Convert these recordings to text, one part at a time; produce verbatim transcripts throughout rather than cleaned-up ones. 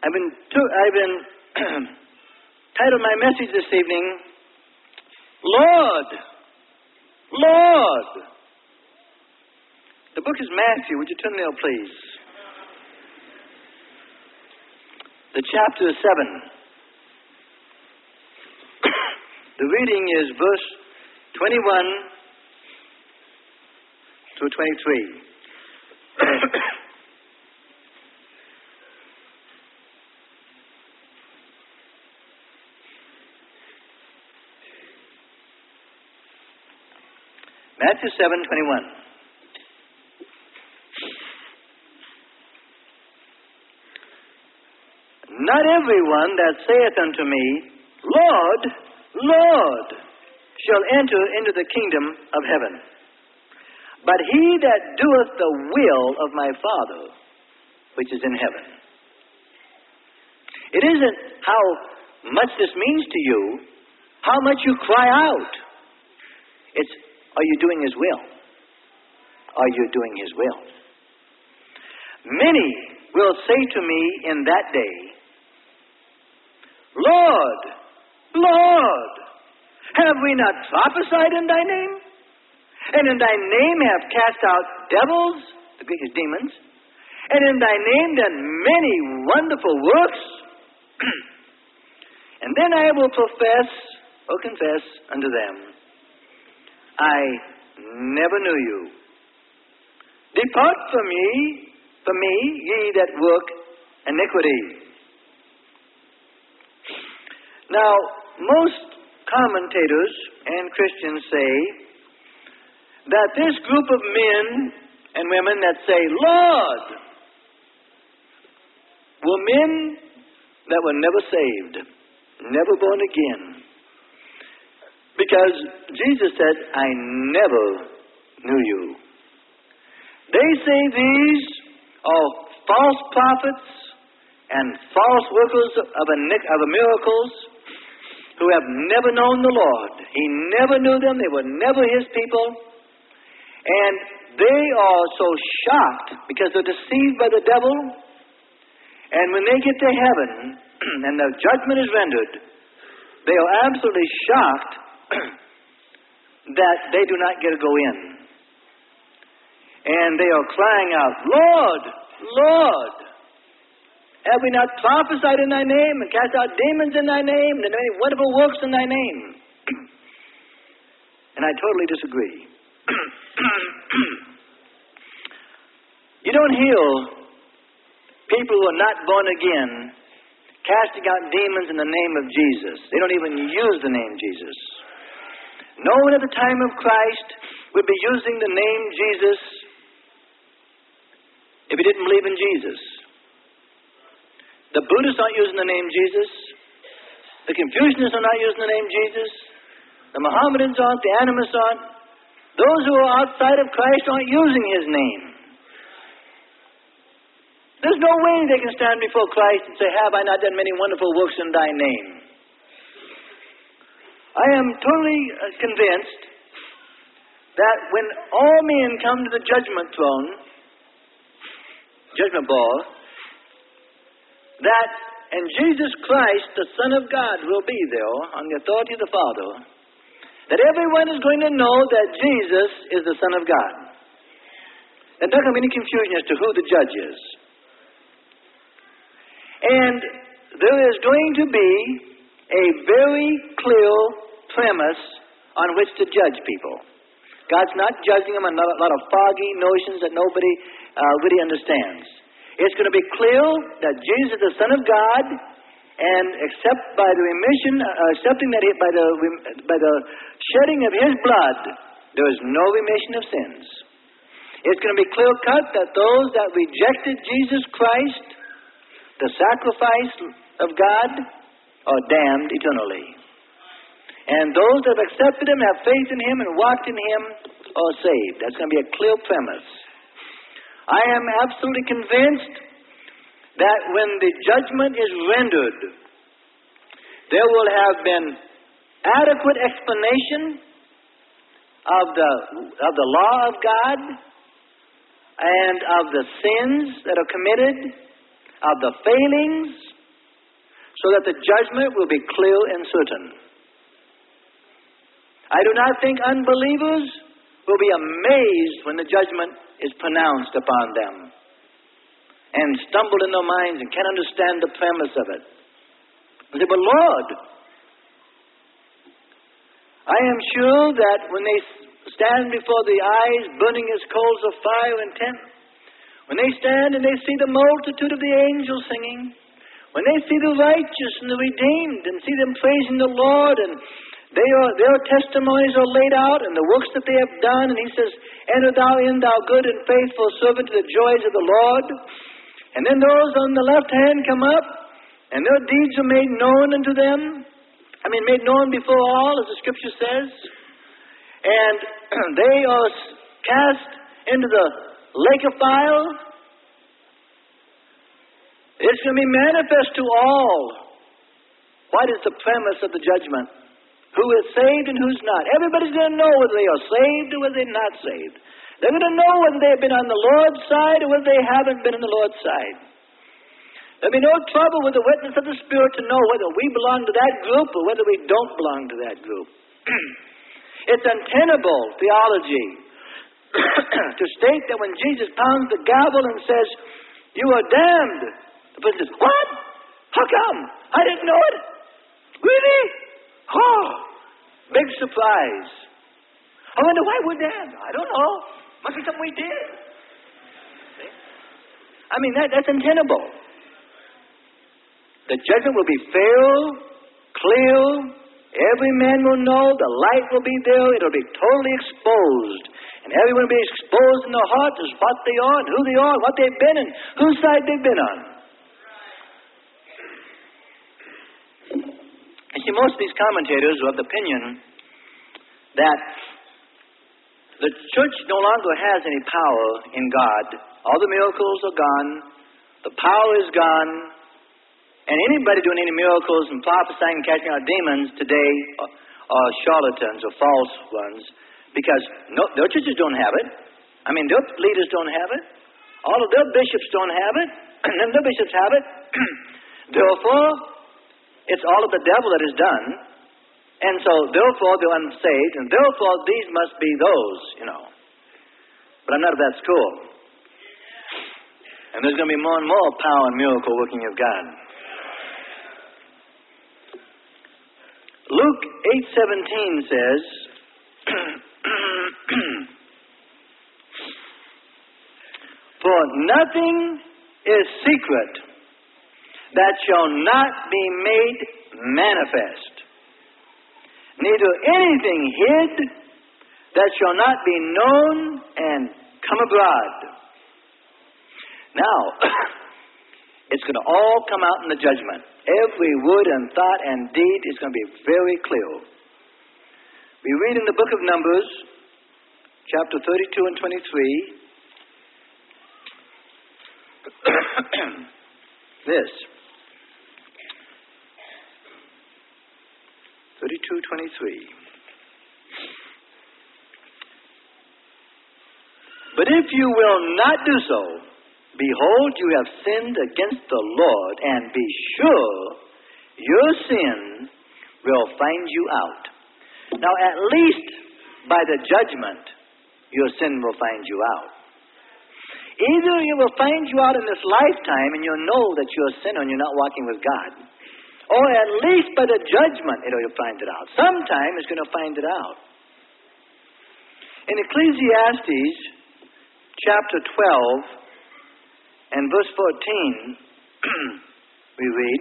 I've been, to- I've been titled my message this evening, Lord, Lord. The book is Matthew. Would you turn there, please? The chapter is seven. The reading is verse twenty-one through twenty-three. Matthew seven twenty-one. Not everyone that saith unto me, Lord, Lord, shall enter into the kingdom of heaven, but he that doeth the will of my Father which is in heaven. It isn't how much this means to you, how much you cry out. It's, are you doing his will? Are you doing his will? Many will say to me in that day, Lord, Lord, have we not prophesied in thy name? And in thy name have cast out devils, the Greek is demons, and in thy name done many wonderful works? And then I will profess or confess unto them, I never knew you. Depart from me, from me, ye that work iniquity. Now, most commentators and Christians say that this group of men and women that say, Lord, were men that were never saved, never born again. Because Jesus said, I never knew you. They say these are false prophets and false workers of, a, of a miracles who have never known the Lord. He never knew them. They were never his people. And they are so shocked because they're deceived by the devil. And when they get to heaven and the judgment is rendered, they are absolutely shocked that they do not get to go in. And they are crying out, Lord, Lord, have we not prophesied in thy name and cast out demons in thy name and done many wonderful works in thy name? And I totally disagree. You don't heal people who are not born again casting out demons in the name of Jesus. They don't even use the name Jesus. No one at the time of Christ would be using the name Jesus if he didn't believe in Jesus. The Buddhists aren't using the name Jesus. The Confucianists are not using the name Jesus. The Mohammedans aren't. The animists aren't. Those who are outside of Christ aren't using his name. There's no way they can stand before Christ and say, have I not done many wonderful works in thy name? I am totally convinced that when all men come to the judgment throne, judgment ball, that and Jesus Christ, the Son of God, will be there on the authority of the Father, that everyone is going to know that Jesus is the Son of God. There's not going to be any confusion as to who the judge is. And there is going to be a very clear premise on which to judge people. God's not judging them on a lot of foggy notions that nobody uh, really understands. It's going to be clear that Jesus is the Son of God, and except by the remission, uh, accepting that he, by the by the shedding of his blood, there is no remission of sins. It's going to be clear cut that those that rejected Jesus Christ, the sacrifice of God, are damned eternally. And those that have accepted him, have faith in him, and walked in him, are saved. That's going to be a clear premise. I am absolutely convinced that when the judgment is rendered, there will have been adequate explanation of the of the law of God and of the sins that are committed, of the failings so that the judgment will be clear and certain. I do not think unbelievers will be amazed when the judgment is pronounced upon them and stumble in their minds and can't understand the premise of it. They say, but Lord, I am sure that when they stand before the eyes burning as coals of fire and tent, when they stand and they see the multitude of the angels singing, when they see the righteous and the redeemed and see them praising the Lord, and they are, their testimonies are laid out and the works that they have done, and he says, enter thou in, thou good and faithful servant, to the joys of the Lord. And then those on the left hand come up, and their deeds are made known unto them. I mean, made known before all, as the Scripture says. And they are cast into the lake of fire. It's going to be manifest to all. What is the premise of the judgment? Who is saved and who's not? Everybody's going to know whether they are saved or whether they're not saved. They're going to know whether they've been on the Lord's side or whether they haven't been on the Lord's side. There'll be no trouble with the witness of the Spirit to know whether we belong to that group or whether we don't belong to that group. It's untenable theology to state that when Jesus pounds the gavel and says, you are damned, the person says, what? How come? I didn't know it. Really? Oh, big surprise. I wonder why we're damned. I don't know. Must be something we did. See? I mean, that, that's untenable. The judgment will be fair, clear. Every man will know. The light will be there. It'll be totally exposed. And everyone will be exposed in their heart as what they are and who they are and what they've been and whose side they've been on. You see, most of these commentators are of the opinion that the church no longer has any power in God. All the miracles are gone. The power is gone. And anybody doing any miracles and prophesying and casting out demons today are, are charlatans or false ones, because no, their churches don't have it. I mean, their leaders don't have it. All of their bishops don't have it. And then their bishops have it. Therefore, it's all of the devil that is done. And so, therefore, they're unsaved. And therefore, these must be those, you know. But I'm not of that school. And there's going to be more and more power and miracle working of God. Luke eight seventeen says, for nothing is secret that shall not be made manifest, neither anything hid that shall not be known and come abroad. Now, it's going to all come out in the judgment. Every word and thought and deed is going to be very clear. We read in the book of Numbers, chapter thirty-two and twenty-three, this. thirty-two twenty-three. But if you will not do so, behold, you have sinned against the Lord, and be sure your sin will find you out. Now, at least by the judgment, your sin will find you out. Either it will find you out in this lifetime, and you'll know that you're a sinner and you're not walking with God, or at least by the judgment, it'll find it out. Sometime it's going to find it out. In Ecclesiastes, chapter twelve, and verse fourteen, we read,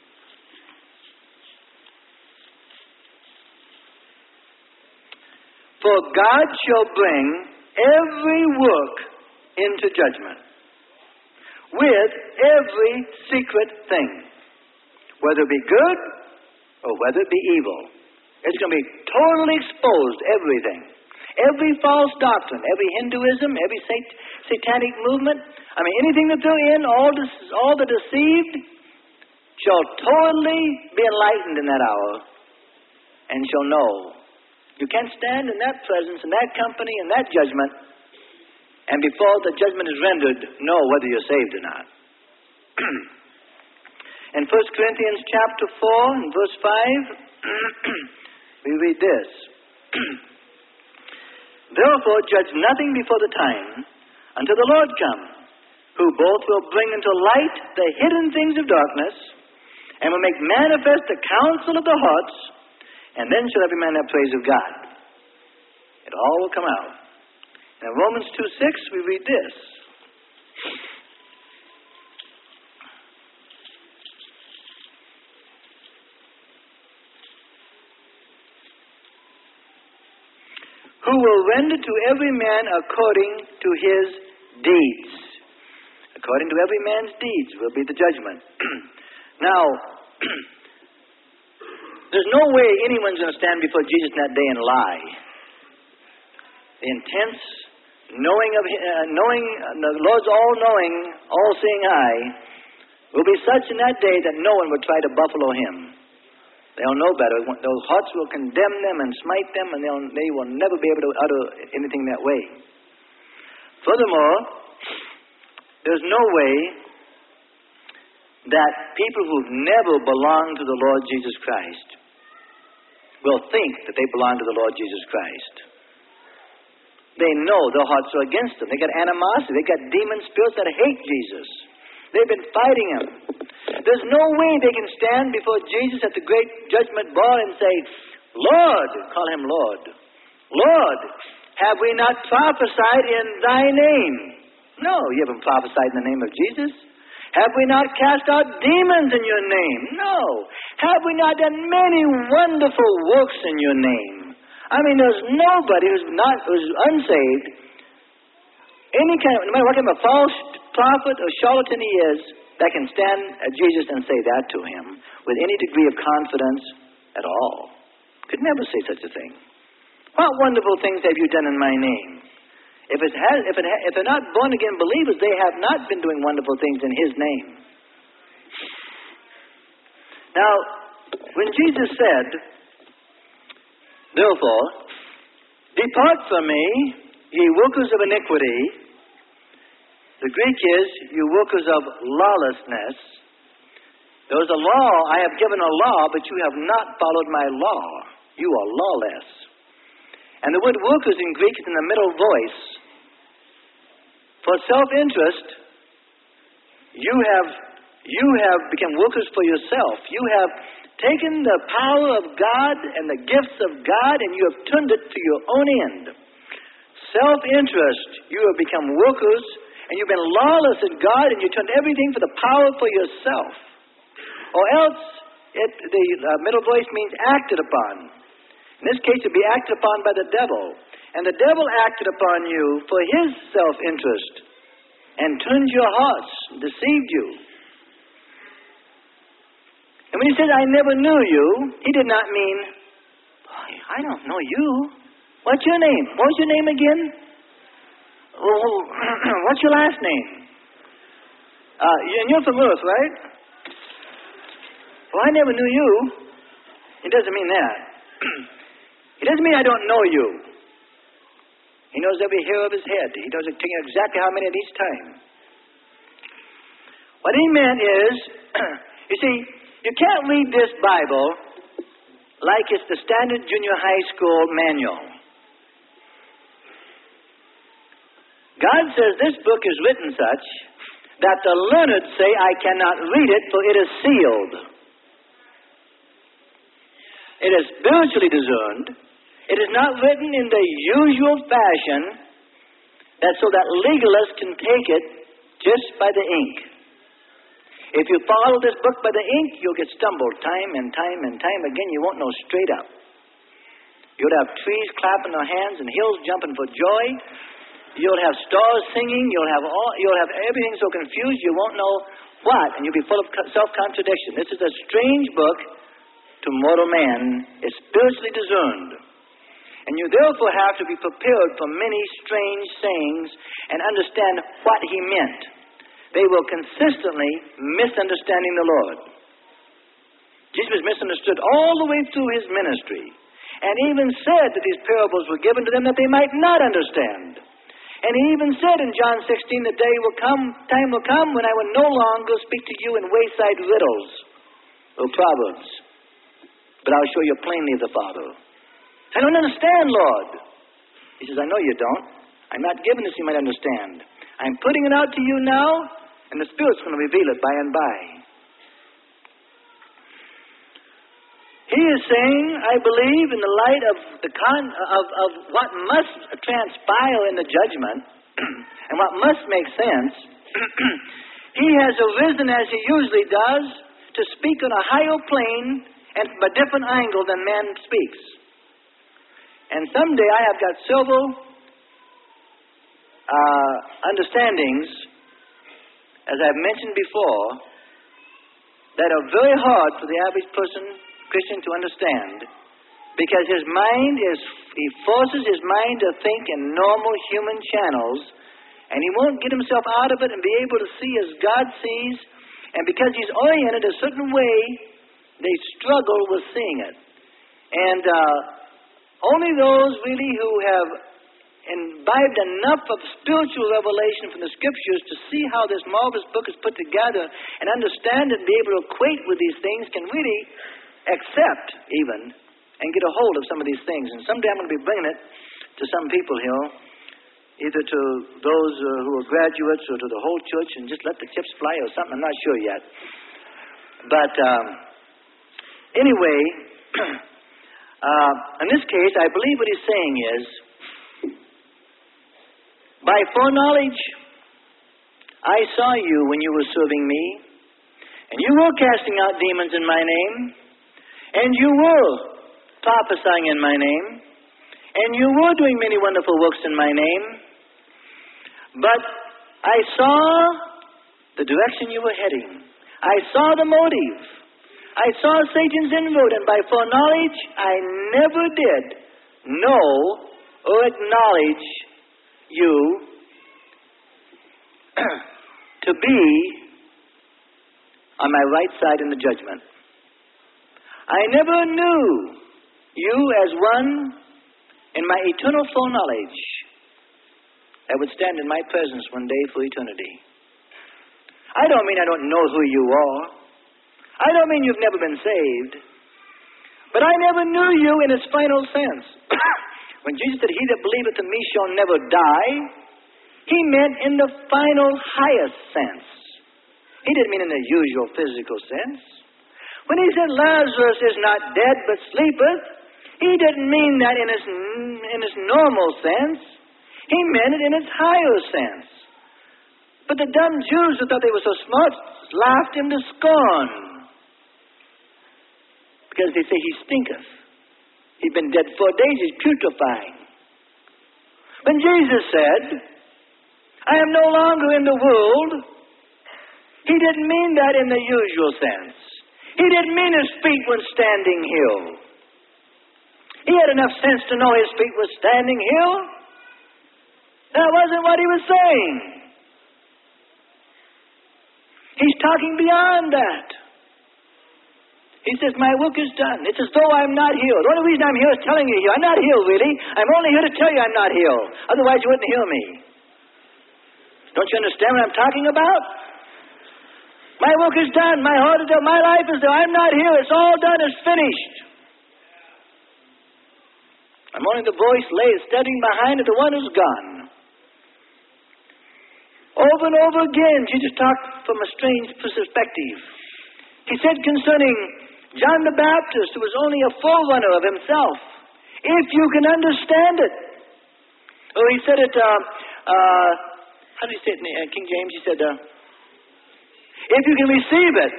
for God shall bring every work into judgment with every secret thing, whether it be good or whether it be evil. It's going to be totally exposed, everything. Every false doctrine, every Hinduism, every sat- satanic movement, I mean, anything that they're in, all, de- all the deceived, shall totally be enlightened in that hour and shall know. You can't stand in that presence, in that company, in that judgment, and before the judgment is rendered, know whether you're saved or not. In First Corinthians chapter four and verse five, we read this. Therefore judge nothing before the time until the Lord come, who both will bring into light the hidden things of darkness, and will make manifest the counsel of the hearts, and then shall every man have praise of God. It all will come out. In Romans two six, we read this. Who will render to every man according to his deeds. According to every man's deeds will be the judgment. Now, there's no way anyone's going to stand before Jesus in that day and lie. The intense knowing of uh, knowing uh, the Lord's all-knowing, all-seeing eye will be such in that day that no one will try to buffalo him. They'll know better. Those hearts will condemn them and smite them, and they'll, they will never be able to utter anything that way. Furthermore, there's no way that people who've never belonged to the Lord Jesus Christ will think that they belong to the Lord Jesus Christ. They know their hearts are against them. They got animosity. They got demon spirits that hate Jesus. They've been fighting him. There's no way they can stand before Jesus at the great judgment bar and say, Lord, call him Lord. Lord, have we not prophesied in thy name? No, you haven't prophesied in the name of Jesus. Have we not cast out demons in your name? No. Have we not done many wonderful works in your name? I mean, there's nobody who's not who's unsaved, any kind of, no matter what kind of a false prophet or charlatan he is, that can stand at Jesus and say that to him with any degree of confidence at all. Could never say such a thing. What wonderful things have you done in my name? If it has, if it ha, if they're not born again believers, they have not been doing wonderful things in his name. Now, when Jesus said, therefore, depart from me, ye workers of iniquity. The Greek is, you workers of lawlessness. There was a law, I have given a law, but you have not followed my law. You are lawless. And the word workers in Greek is in the middle voice. For self-interest, you have, you have become workers for yourself. You have taken the power of God and the gifts of God, and you have turned it to your own end. Self-interest, you have become workers, and you've been lawless in God, and you turned everything for the power for yourself. Or else, it, the uh, middle voice means acted upon. In this case, it would be acted upon by the devil. And the devil acted upon you for his self-interest and turned your hearts, deceived you. And when he said, I never knew you, he did not mean, boy, I don't know you. What's your name? What was your name again? Oh, what's your last name? Uh, and you're from Earth, right? Well, I never knew you. It doesn't mean that. It doesn't mean I don't know you. He knows every hair of his head. He knows exactly how many at each time. What he meant is, you see, you can't read this Bible like it's the standard junior high school manual. God says this book is written such that the learned say, I cannot read it, for it is sealed. It is spiritually discerned. It is not written in the usual fashion that so that legalists can take it just by the ink. If you follow this book by the ink, you'll get stumbled time and time and time again. You won't know straight up. You'll have trees clapping their hands and hills jumping for joy. You'll have stars singing. You'll have all. You'll have everything so confused you won't know what, and you'll be full of self-contradiction. This is a strange book to mortal man. It's spiritually discerned. And you therefore have to be prepared for many strange sayings and understand what he meant. They were consistently misunderstanding the Lord. Jesus was misunderstood all the way through his ministry, and even said that these parables were given to them that they might not understand. And he even said in John sixteen, the day will come, time will come when I will no longer speak to you in wayside riddles. or Proverbs. But I'll show you plainly the Father. I don't understand, Lord. He says, I know you don't. I'm not giving this so you might understand. I'm putting it out to you now, and the Spirit's going to reveal it by and by. He is saying, I believe, in the light of the con of, of what must transpire in the judgment, and what must make sense, he has arisen as he usually does to speak on a higher plane and from a different angle than man speaks. And someday I have got several uh, understandings, as I've mentioned before, that are very hard for the average person, Christian, to understand, because his mind is, he forces his mind to think in normal human channels, and he won't get himself out of it and be able to see as God sees, and because he's oriented a certain way, they struggle with seeing it. And uh, only those really who have imbibed enough of spiritual revelation from the Scriptures to see how this marvelous book is put together and understand it and be able to equate with these things can really accept even and get a hold of some of these things. And someday I'm going to be bringing it to some people here, either to those uh, who are graduates or to the whole church, and just let the chips fly or something. I'm not sure yet. But um, anyway, uh, in this case, I believe what he's saying is, by foreknowledge, I saw you when you were serving me, and you were casting out demons in my name, and you were prophesying in my name, and you were doing many wonderful works in my name. But I saw the direction you were heading. I saw the motive. I saw Satan's inroad, and by foreknowledge, I never did know or acknowledge you to be on my right side in the judgment. I never knew you as one in my eternal foreknowledge that would stand in my presence one day for eternity. I don't mean I don't know who you are. I don't mean you've never been saved. But I never knew you in its final sense. When Jesus said, he that believeth in me shall never die, he meant in the final highest sense. He didn't mean in the usual physical sense. When he said Lazarus is not dead but sleepeth, he didn't mean that in its, in its normal sense. He meant it in its higher sense. But the dumb Jews who thought they were so smart laughed him to scorn. Because they say he stinketh. He'd been dead four days, he's putrefying. When Jesus said, I am no longer in the world, he didn't mean that in the usual sense. He didn't mean his feet were standing here. He had enough sense to know his feet were standing here. That wasn't what he was saying. He's talking beyond that. He says, my work is done. It's as though I'm not here. The only reason I'm here is telling you here. I'm not here, really. I'm only here to tell you I'm not here. Otherwise, you wouldn't hear me. Don't you understand what I'm talking about? My work is done. My heart is done. My life is done. I'm not here. It's all done. It's finished. I'm only the voice laid standing behind it, the one who's gone. Over and over again, Jesus talked from a strange perspective. He said concerning John the Baptist, who was only a forerunner of himself, if you can understand it. Or he said it, uh, uh, how did he say it in uh, King James? He said, uh, if you can receive it.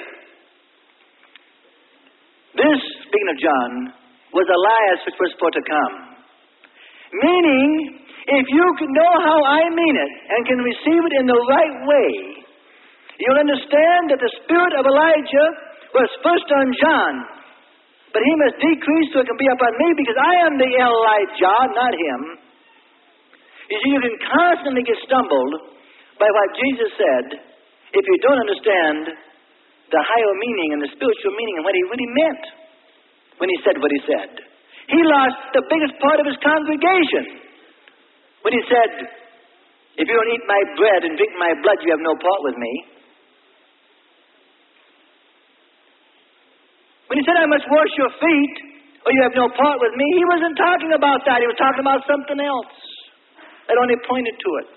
This, speaking of John, was Elias which was for to come. Meaning, if you can know how I mean it and can receive it in the right way, you'll understand that the spirit of Elijah was first on John, but he must decrease so it can be upon me, because I am the Elijah, not him. You see, you can constantly get stumbled by what Jesus said if you don't understand the higher meaning and the spiritual meaning and what he really meant when he said what he said. He lost the biggest part of his congregation when he said, if you don't eat my bread and drink my blood, you have no part with me. When he said, I must wash your feet, or you have no part with me, he wasn't talking about that. He was talking about something else. That only pointed to it.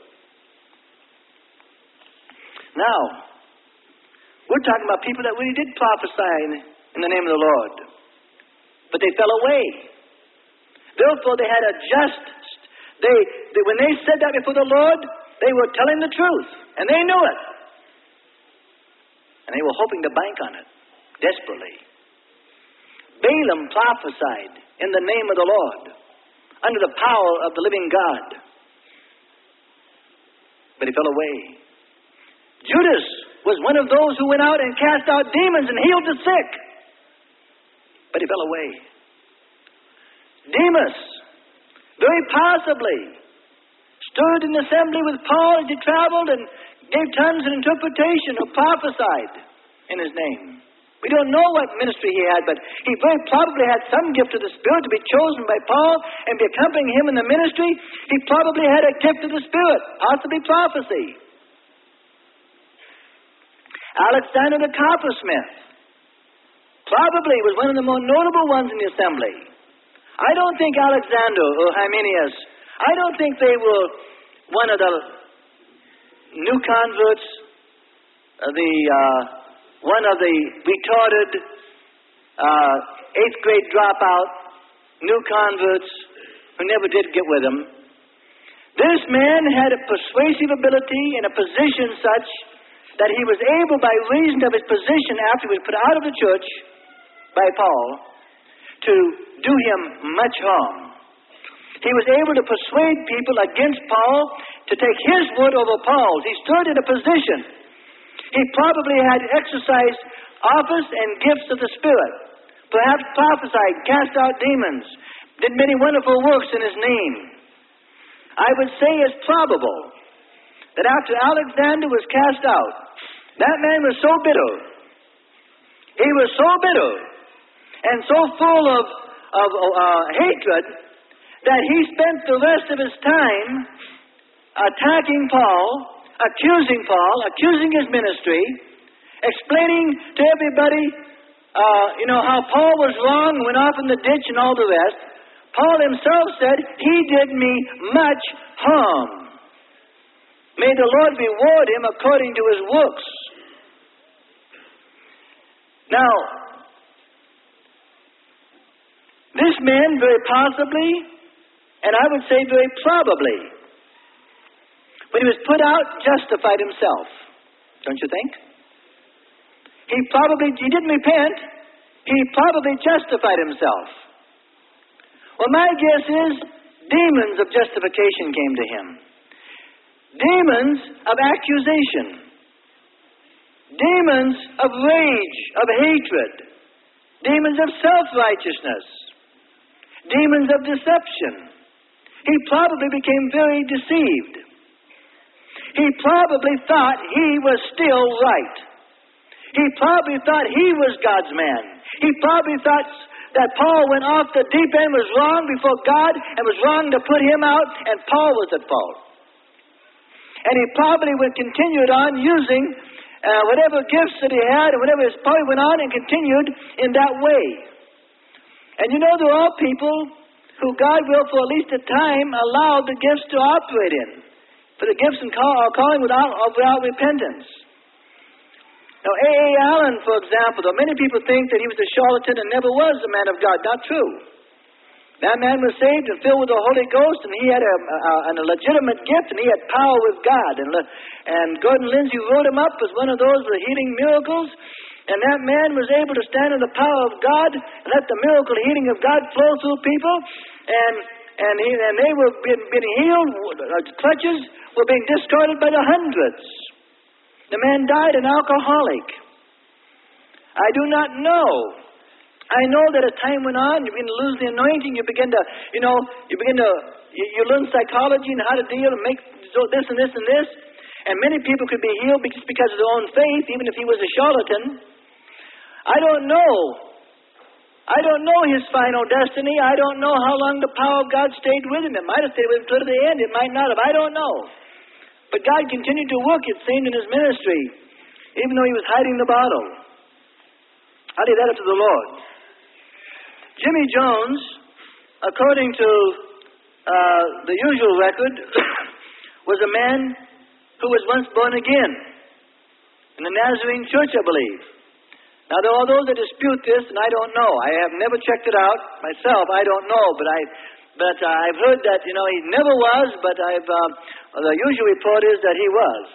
Now, we're talking about people that really did prophesy in, in the name of the Lord. But they fell away. Therefore, they had a just... They, they, when they said that before the Lord, they were telling the truth. And they knew it. And they were hoping to bank on it. Desperately. Balaam prophesied in the name of the Lord. Under the power of the living God. But he fell away. Judas was one of those who went out and cast out demons and healed the sick. But he fell away. Demas, very possibly, stood in assembly with Paul as he traveled and gave tongues and interpretation or prophesied in his name. We don't know what ministry he had, but he very probably had some gift of the Spirit to be chosen by Paul and be accompanying him in the ministry. He probably had a gift of the Spirit, possibly prophecy. Alexander the coppersmith probably was one of the more notable ones in the assembly. I don't think Alexander or Hymenaeus, I don't think they were one of the new converts, uh, the uh, one of the retarded uh, eighth grade dropout new converts who never did get with him. This man had a persuasive ability and a position such that he was able, by reason of his position after he was put out of the church by Paul, to do him much harm. He was able to persuade people against Paul to take his word over Paul's. He stood in a position. He probably had exercised office and gifts of the Spirit, perhaps prophesied, cast out demons, did many wonderful works in his name. I would say it's probable that after Alexander was cast out, that man was so bitter, he was so bitter and so full of, of uh, hatred that he spent the rest of his time attacking Paul, accusing Paul, accusing his ministry, explaining to everybody, uh, you know, how Paul was wrong, went off in the ditch and all the rest. Paul himself said, he did me much harm. May the Lord reward him according to his works. Now, this man very possibly, and I would say very probably, when he was put out, justified himself. Don't you think? He probably, he didn't repent. He probably justified himself. Well, my guess is demons of justification came to him. Demons of accusation. Demons of rage, of hatred. Demons of self-righteousness. Demons of deception. He probably became very deceived. He probably thought he was still right. He probably thought he was God's man. He probably thought that Paul went off the deep end, was wrong before God, and was wrong to put him out, and Paul was at fault. And he probably would continued on using uh, whatever gifts that he had, and whatever his probably went on and continued in that way. And you know, there are people who God will, for at least a time, allow the gifts to operate in. For the gifts and call, calling without, without repentance. Now, A A Allen, for example, though many people think that he was a charlatan and never was a man of God, not true. That man was saved and filled with the Holy Ghost, and he had a, a, a legitimate gift, and he had power with God. And, and Gordon Lindsay wrote him up as one of those with healing miracles, and that man was able to stand in the power of God and let the miracle healing of God flow through people, and and, he, and they were being, being healed, clutches were being discarded by the hundreds. The man died an alcoholic. I do not know. I know that as time went on, you begin to lose the anointing. You begin to, you know, you begin to, you, you learn psychology and how to deal and make this and this and this. And many people could be healed just because of their own faith, even if he was a charlatan. I don't know. I don't know his final destiny. I don't know how long the power of God stayed with him. It might have stayed with him to the end. It might not have. I don't know. But God continued to work, it seemed, in his ministry, even though he was hiding the bottle. I'll leave that up to the Lord. Jimmy Jones, according to uh, the usual record, was a man who was once born again in the Nazarene Church, I believe. Now, there are those that dispute this, and I don't know. I have never checked it out myself. I don't know, but I, but uh, I've heard that, you know, he never was, but I've uh, the usual report is that he was.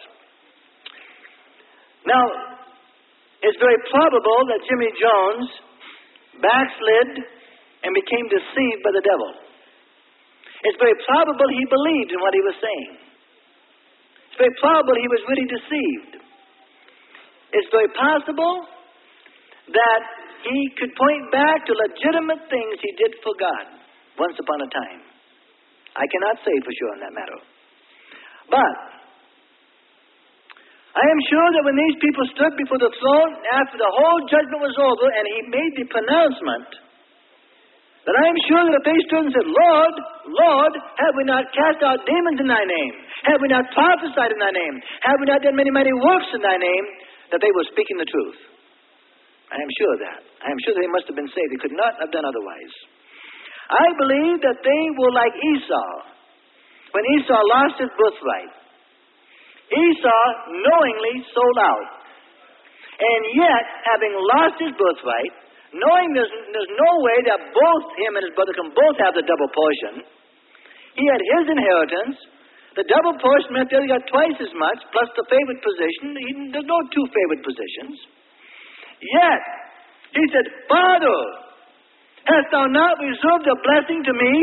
Now, it's very probable that Jimmy Jones backslid and became deceived by the devil. It's very probable he believed in what he was saying. It's very probable he was really deceived. It's very possible that he could point back to legitimate things he did for God once upon a time. I cannot say for sure on that matter. But I am sure that when these people stood before the throne after the whole judgment was over and he made the pronouncement, that I am sure that if they stood and said, Lord, Lord, have we not cast out demons in thy name? Have we not prophesied in thy name? Have we not done many, many works in thy name? That they were speaking the truth. I am sure of that. I am sure that they must have been saved. They could not have done otherwise. I believe that they were like Esau. When Esau lost his birthright, Esau knowingly sold out. And yet, having lost his birthright, knowing there's, there's no way that both him and his brother can both have the double portion, he had his inheritance. The double portion meant that he got twice as much, plus the favored position. He, there's no two favored positions. Yet, he said, Father, hast thou not reserved a blessing to me?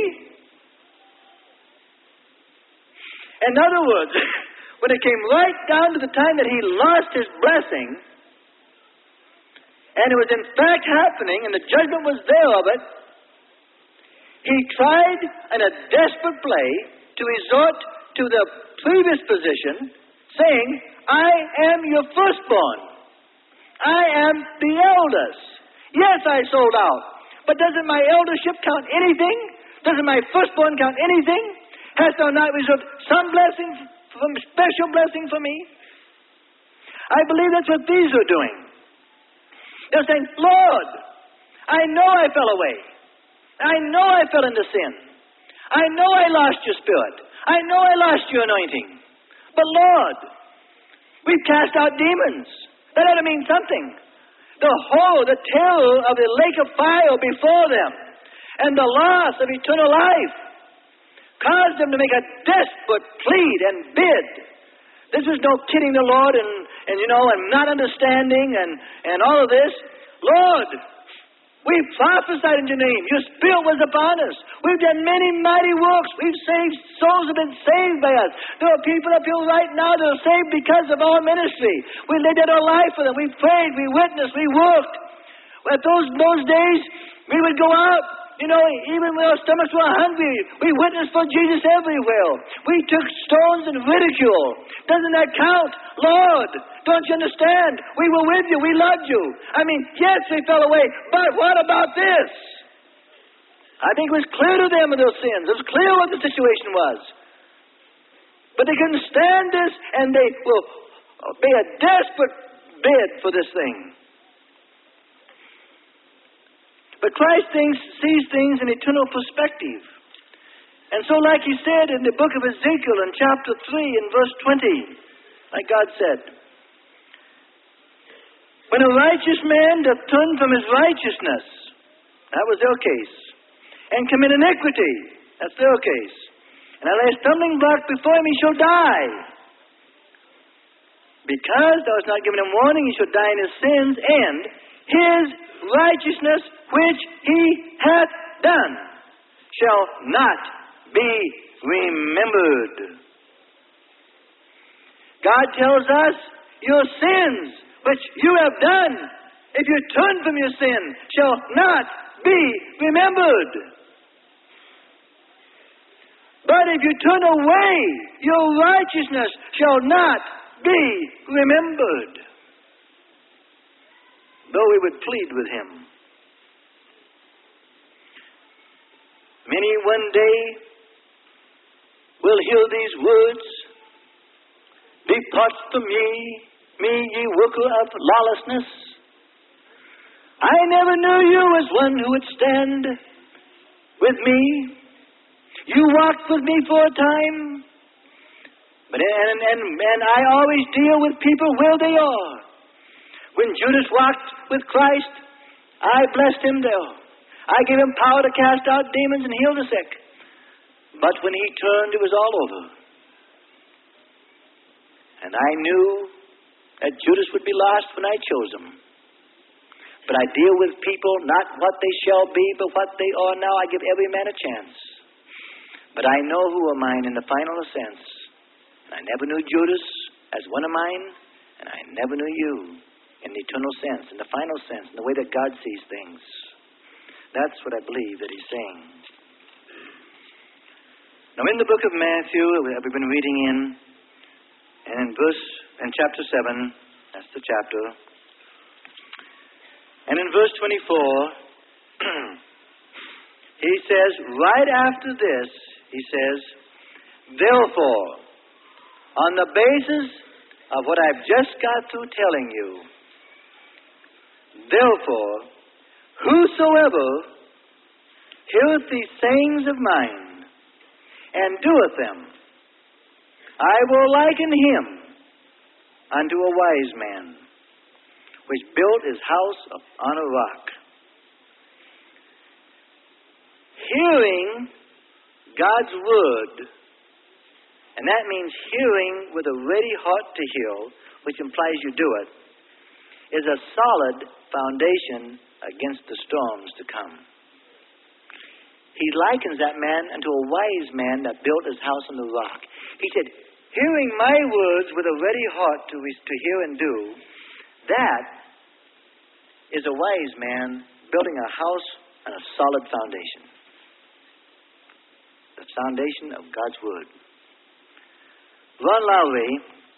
In other words, when it came right down to the time that he lost his blessing, and it was in fact happening, and the judgment was there of it, he tried in a desperate play to resort to the previous position, saying, I am your firstborn. I am the eldest. Yes, I sold out. But doesn't my eldership count anything? Doesn't my firstborn count anything? Hast thou not reserved some blessing, some special blessing for me? I believe that's what these are doing. They're saying, Lord, I know I fell away. I know I fell into sin. I know I lost your spirit. I know I lost your anointing. But Lord, we've cast out demons. That ought to mean something. The horror, the terror of the lake of fire before them and the loss of eternal life caused them to make a desperate plead and bid. This is no kidding the Lord and, and you know, and not understanding and, and all of this. Lord, we prophesied in your name. Your Spirit was upon us. We've done many mighty works. We've saved, souls have been saved by us. There are people up here right now that are saved because of our ministry. We lived out our life for them. We prayed, we witnessed, we worked. At those, those days, we would go out. You know, even when our stomachs were hungry, we witnessed for Jesus everywhere. We took stones and ridicule. Doesn't that count? Lord, don't you understand? We were with you. We loved you. I mean, yes, they fell away. But what about this? I think it was clear to them of their sins. It was clear what the situation was. But they couldn't stand this, and they will be a desperate bid for this thing. But Christ thinks, sees things in eternal perspective. And so like he said in the book of Ezekiel in chapter three and verse twenty, like God said, when a righteous man doth turn from his righteousness, that was their case, and commit iniquity, that's their case, and I lay a stumbling block before him, he shall die. Because thou hast not given him warning, he shall die in his sins, and his righteousness which he hath done shall not be remembered. God tells us, your sins which you have done, if you turn from your sin, shall not be remembered. But if you turn away, your righteousness shall not be remembered. Though we would plead with him. Many one day will hear these words, depart from me, me ye worker of lawlessness. I never knew you as one who would stand with me. You walked with me for a time. But and, and, and I always deal with people where they are. When Judas walked with Christ, I blessed him there. I gave him power to cast out demons and heal the sick. But when he turned, it was all over. And I knew that Judas would be lost when I chose him. But I deal with people, not what they shall be, but what they are now. I give every man a chance. But I know who are mine in the final sense. I never knew Judas as one of mine, and I never knew you in the eternal sense, in the final sense, in the way that God sees things. That's what I believe that he's saying. Now in the book of Matthew, we've been reading in, and in verse, in chapter seven, that's the chapter, and in verse twenty-four, he says, right after this, he says, therefore, on the basis of what I've just got through telling you, therefore, whosoever heareth these sayings of mine and doeth them, I will liken him unto a wise man, which built his house on a rock. Hearing God's word, and that means hearing with a ready heart to hear, which implies you do it, is a solid foundation against the storms to come. He likens that man unto a wise man that built his house on the rock. He said, hearing my words with a ready heart to, to hear and do, that is a wise man building a house on a solid foundation. The foundation of God's word. Ron Lowry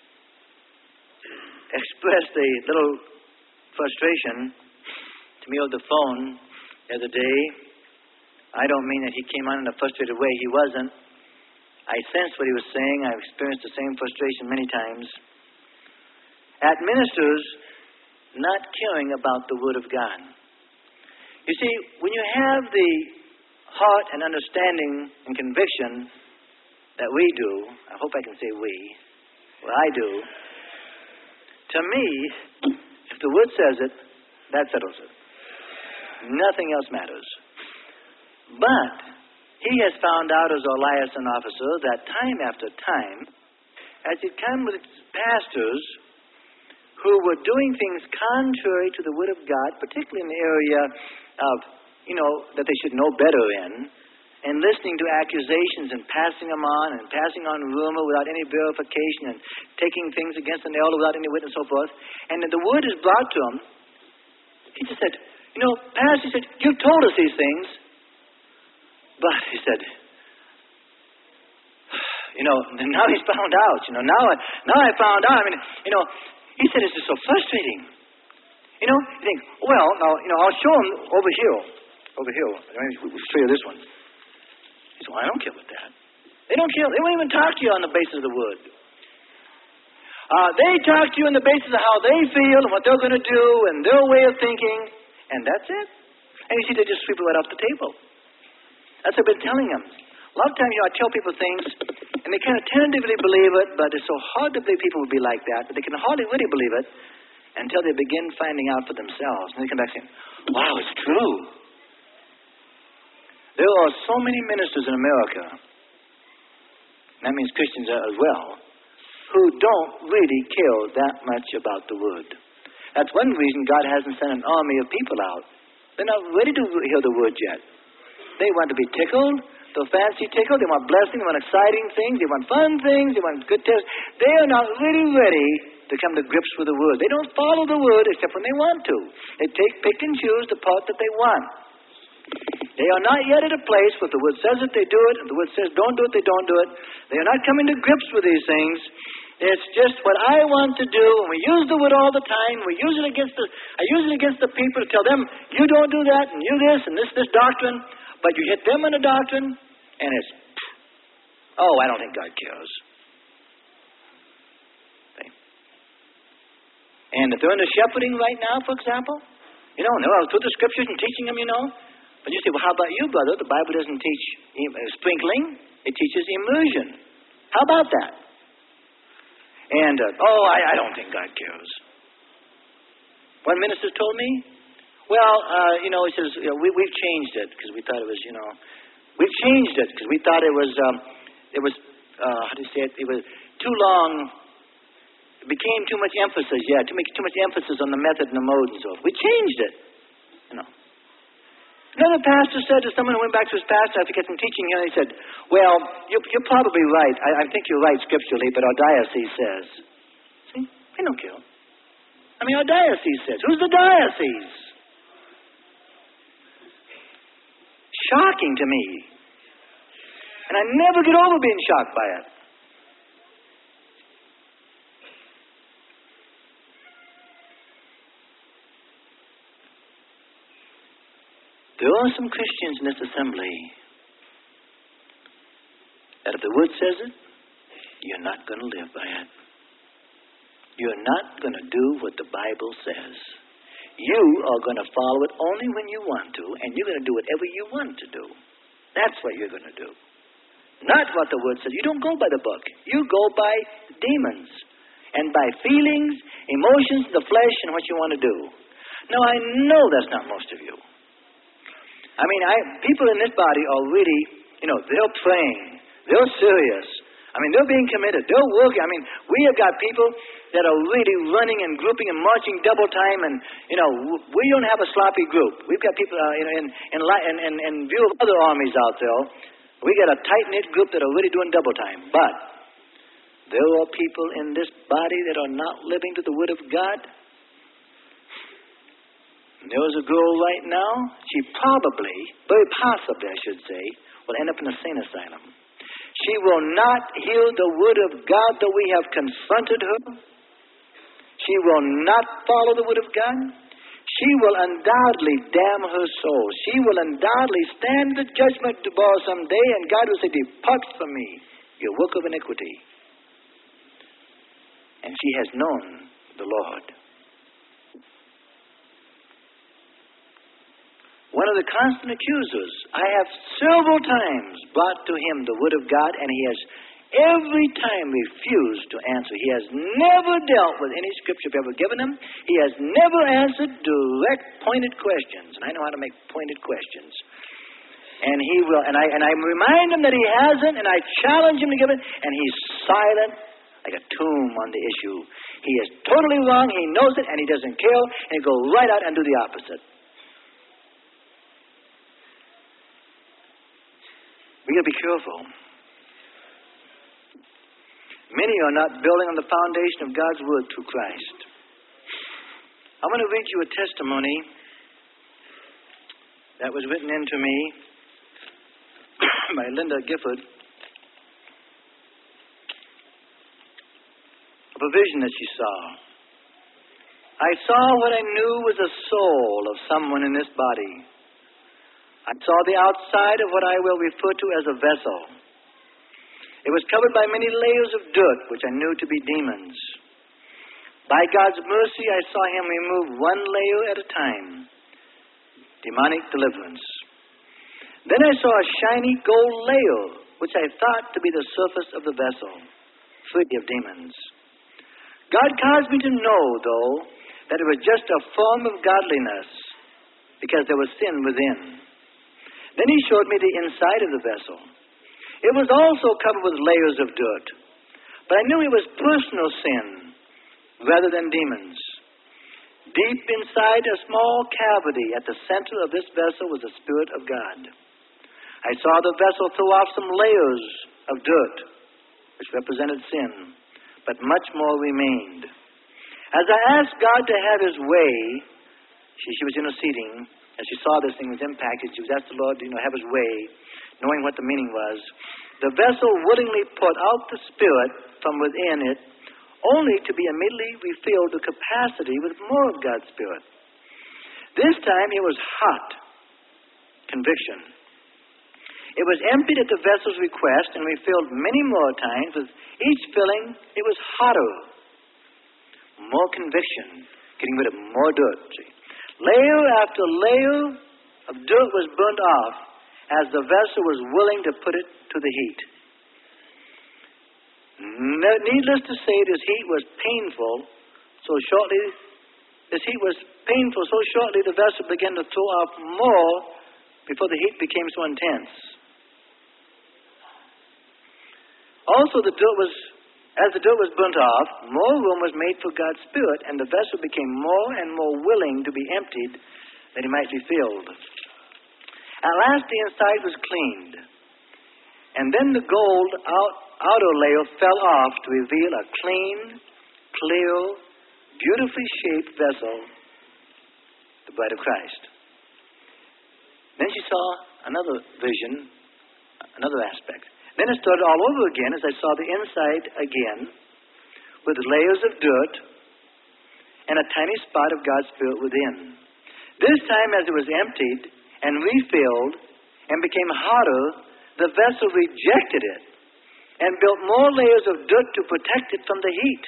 expressed a little frustration to me over the phone the other day. I don't mean that he came on in a frustrated way. He wasn't. I sensed what he was saying. I've experienced the same frustration many times. At ministers not caring about the Word of God. You see, when you have the heart and understanding and conviction that we do, I hope I can say we, well, I do, to me, if the Word says it, that settles it. Nothing else matters. But he has found out as a liaison officer that time after time, as he came with pastors who were doing things contrary to the Word of God, particularly in the area of, you know, that they should know better in, and listening to accusations and passing them on and passing on rumor without any verification and taking things against an elder without any witness and so forth. And then the word is brought to him. He just said, you know, Pastor, he said, you've told us these things. But, he said, you know, now he's found out. You know, now I, now I found out. I mean, you know, he said, it's just so frustrating. You know, you think, well, now, you know, I'll show him over here. Over here. I mean, we'll show you this one. He said, well, I don't care about that. They don't care. They won't even talk to you on the basis of the word. Uh, they talk to you on the basis of how they feel and what they're going to do and their way of thinking, and that's it. And you see, they just sweep it right off the table. That's what I've been telling them. A lot of times, you know, I tell people things, and they kind of tentatively believe it, but it's so hard to believe people would be like that, that they can hardly really believe it until they begin finding out for themselves. And they come back saying, wow, it's true. There are so many ministers in America, that means Christians as well, who don't really care that much about the Word. That's one reason God hasn't sent an army of people out. They're not ready to hear the Word yet. They want to be tickled. They'll fancy tickled. They want blessing. They want exciting things. They want fun things. They want good tests. They are not really ready to come to grips with the Word. They don't follow the Word except when they want to. They take, pick and choose the part that they want. They are not yet at a place where the Word says it, they do it, and the Word says don't do it, they don't do it. They are not coming to grips with these things. It's just what I want to do, and we use the Word all the time. We use it against the, I use it against the people to tell them, you don't do that, and you this, and this, this doctrine. But you hit them in a doctrine, and it's, oh, I don't think God cares. See? And if they're into shepherding right now, for example, You know, no, I was through the scriptures and teaching them, you know. But you say, well, how about you, brother? The Bible doesn't teach sprinkling. It teaches immersion. How about that? And, uh, oh, I, I don't think God cares. One minister told me, well, uh, you know, he says, you know, we, we've changed it because we thought it was, you know, we've changed it because we thought it was, um, it was, uh, how do you say it? It was too long. It became too much emphasis, yeah, too much, too much emphasis on the method and the mode and so forth. We changed it, you know. Another pastor said to someone who went back to his pastor after getting teaching here, he said, well, you're, you're probably right. I, I think you're right scripturally, but our diocese says. See? They don't care. I mean, our diocese says. Who's the diocese? Shocking to me. And I never get over being shocked by it. There are some Christians in this assembly that if the Word says it, you're not going to live by it. You're not going to do what the Bible says. You are going to follow it only when you want to, and you're going to do whatever you want to do. That's what you're going to do. Not what the Word says. You don't go by the book. You go by demons and by feelings, emotions, the flesh, and what you want to do. Now, I know that's not most of you. I mean, I, people in this body are really, you know, they're praying. They're serious. I mean, they're being committed. They're working. I mean, we have got people that are really running and grouping and marching double time. And, you know, we don't have a sloppy group. We've got people uh, you know, in, in, in, in, in view of other armies out there. We got a tight-knit group that are really doing double time. But there are people in this body that are not living to the Word of God. There was a girl right now, she probably, very possibly I should say, will end up in a sane asylum. She will not hear the Word of God though we have confronted her. She will not follow the Word of God. She will undoubtedly damn her soul. She will undoubtedly stand the judgment bar someday, and God will say, depart from me, your work of iniquity. And she has known the Lord. One of the constant accusers, I have several times brought to him the Word of God, and he has every time refused to answer. He has never dealt with any scripture I've ever given him. He has never answered direct, pointed questions. And I know how to make pointed questions. And he will, and I and I remind him that he hasn't, and I challenge him to give it, and he's silent like a tomb on the issue. He is totally wrong, he knows it, and he doesn't care, and he go right out and do the opposite. We got to be careful. Many are not building on the foundation of God's Word through Christ. I want to read you a testimony that was written into me by Linda Gifford. Of a vision that she saw. I saw what I knew was the soul of someone in this body. I saw the outside of what I will refer to as a vessel. It was covered by many layers of dirt, which I knew to be demons. By God's mercy, I saw him remove one layer at a time. Demonic deliverance. Then I saw a shiny gold layer, which I thought to be the surface of the vessel, free of demons. God caused me to know, though, that it was just a form of godliness, because there was sin within. Then he showed me the inside of the vessel. It was also covered with layers of dirt. But I knew it was personal sin rather than demons. Deep inside a small cavity at the center of this vessel was the Spirit of God. I saw the vessel throw off some layers of dirt, which represented sin, but much more remained. As I asked God to have his way, she, she was interceding. As she saw this thing was impacted, she was asked the Lord to, you know, have his way, knowing what the meaning was. The vessel willingly poured out the Spirit from within it, only to be immediately refilled to capacity with more of God's Spirit. This time it was hot. Conviction. It was emptied at the vessel's request and refilled many more times. With each filling, it was hotter. More conviction. Getting rid of more dirt. See? Layer after layer of dirt was burnt off as the vessel was willing to put it to the heat. Needless to say, this heat was painful, so shortly, this heat was painful, so shortly the vessel began to throw off more before the heat became so intense. Also, the dirt was, as the dirt was burnt off, more room was made for God's Spirit, and the vessel became more and more willing to be emptied that he might be filled. At last, the inside was cleaned, and then the gold out, outer layer fell off to reveal a clean, clear, beautifully shaped vessel, the bride of Christ. Then she saw another vision, another aspect. Then it started all over again as I saw the inside again with layers of dirt and a tiny spot of God's Spirit within. This time as it was emptied and refilled and became hotter, the vessel rejected it and built more layers of dirt to protect it from the heat.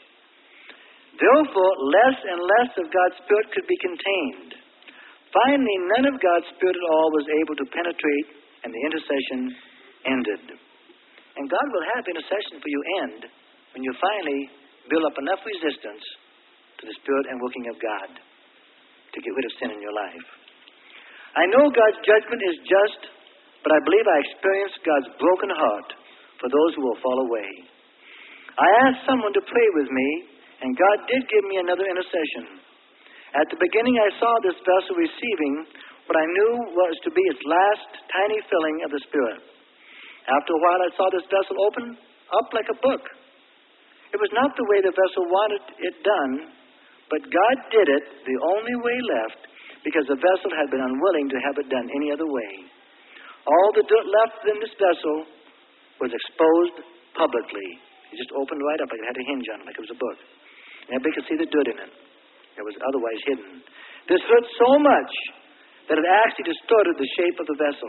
Therefore, less and less of God's Spirit could be contained. Finally, none of God's Spirit at all was able to penetrate, and the intercession ended. And God will have intercession for you end when you finally build up enough resistance to the Spirit and working of God to get rid of sin in your life. I know God's judgment is just, but I believe I experienced God's broken heart for those who will fall away. I asked someone to pray with me, and God did give me another intercession. At the beginning, I saw this vessel receiving what I knew was to be its last tiny filling of the Spirit. After a while, I saw this vessel open up like a book. It was not the way the vessel wanted it done, but God did it the only way left because the vessel had been unwilling to have it done any other way. All the dirt left in this vessel was exposed publicly. It just opened right up like it had a hinge on it, like it was a book. And everybody could see the dirt in it. It was otherwise hidden. This hurt so much that it actually distorted the shape of the vessel.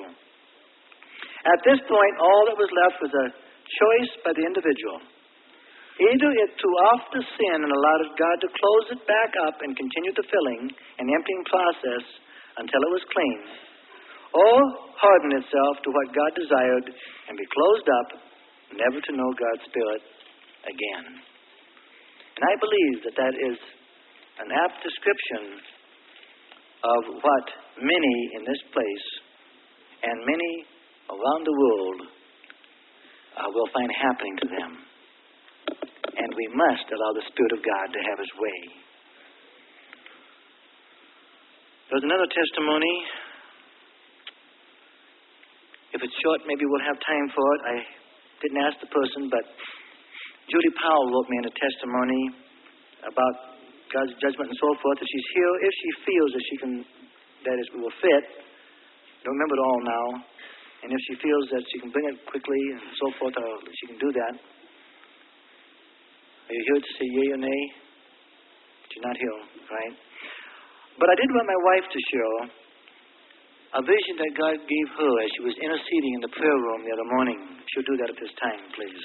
At this point, all that was left was a choice by the individual. Either it threw off the sin and allowed God to close it back up and continue the filling and emptying process until it was clean, or harden itself to what God desired and be closed up, never to know God's Spirit again. And I believe that that is an apt description of what many in this place and many around the world uh, will find happening to them. And we must allow the Spirit of God to have His way. There's another testimony. If it's short, maybe we'll have time for it. I didn't ask the person, but Judy Powell wrote me in a testimony about God's judgment and so forth. That she's here if she feels that she can, that it will fit. Don't remember it all now. And if she feels that she can bring it quickly and so forth, or she can do that. Are you here to say yea or nay? You're not here, right? But I did want my wife to share a vision that God gave her as she was interceding in the prayer room the other morning. She'll do that at this time, please.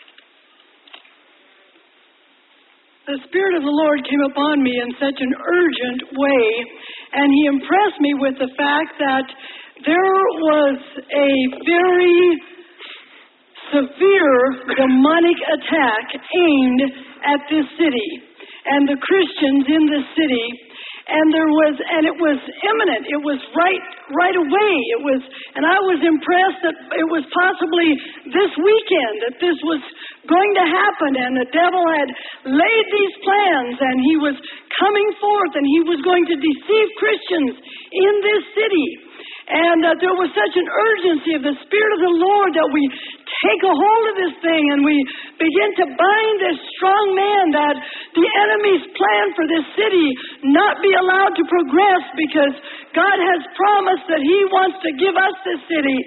The Spirit of the Lord came upon me in such an urgent way, and He impressed me with the fact that there was a very severe demonic attack aimed at this city and the Christians in this city. And there was, and it was imminent. It was right, right away. It was, and I was impressed that it was possibly this weekend that this was going to happen. And the devil had laid these plans, and he was coming forth, and he was going to deceive Christians in this city. And uh, there was such an urgency of the Spirit of the Lord that we take a hold of this thing and we begin to bind this strong man, that the enemy's plan for this city not be allowed to progress, because God has promised that He wants to give us this city.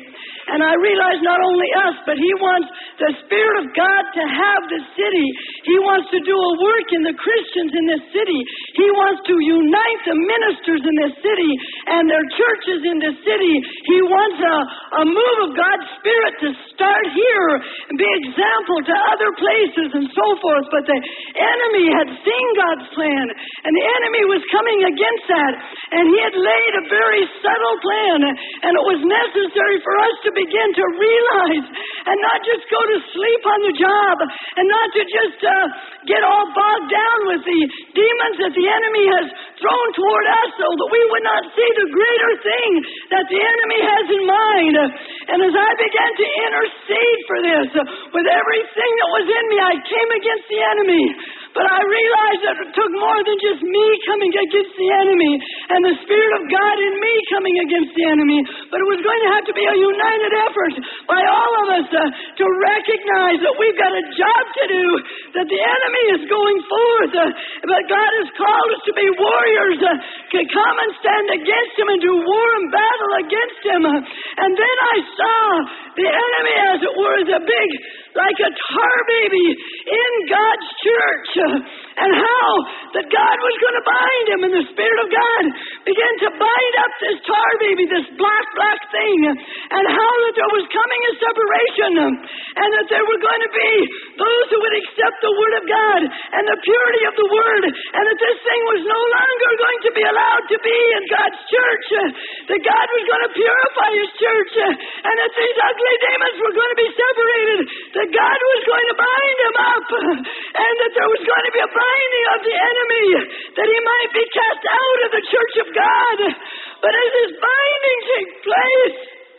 And I realize not only us, but He wants the Spirit of God to have the city. He wants to do a work in the Christians in this city. He wants to unite the ministers in this city and their churches in this city. He wants a, a move of God's Spirit to start here and be example to other places and so forth. But the enemy had seen God's plan, and the enemy was coming against that, and he had laid a very subtle plan, and it was necessary for us to begin to realize and not just go to sleep on the job and not to just uh, get all bogged down with the demons that the enemy has thrown toward us, so that we would not see the greater thing that the enemy has in mind. And as I began to intercede for this, with everything that was in me, I came against the enemy. But I realized that it took more than just me coming against the enemy and the Spirit of God in me coming against the enemy, but it was going to have to be a united effort by all of us uh, to recognize that we've got a job to do, that the enemy is going forth, uh, but God has called us to be warriors, uh, to come and stand against him and do war and battle against him. Uh, and then I saw the enemy, as it were, as a big, like a tar baby in God's church, uh, and how that God was going to bind him, and the Spirit of God began to bind up this tar baby, this black, black thing, and how that there was coming a separation, um, and that there were going to be those who would accept the Word of God and the purity of the Word, and that this thing was no longer going to be allowed to be in God's church, uh, that God was going to purify His church, uh, and that these ugly demons were going to be separated, that God was going to bind him up, uh, and that there was going to be a binding of the enemy, that he might be cast out of the church of God. But as this binding took place,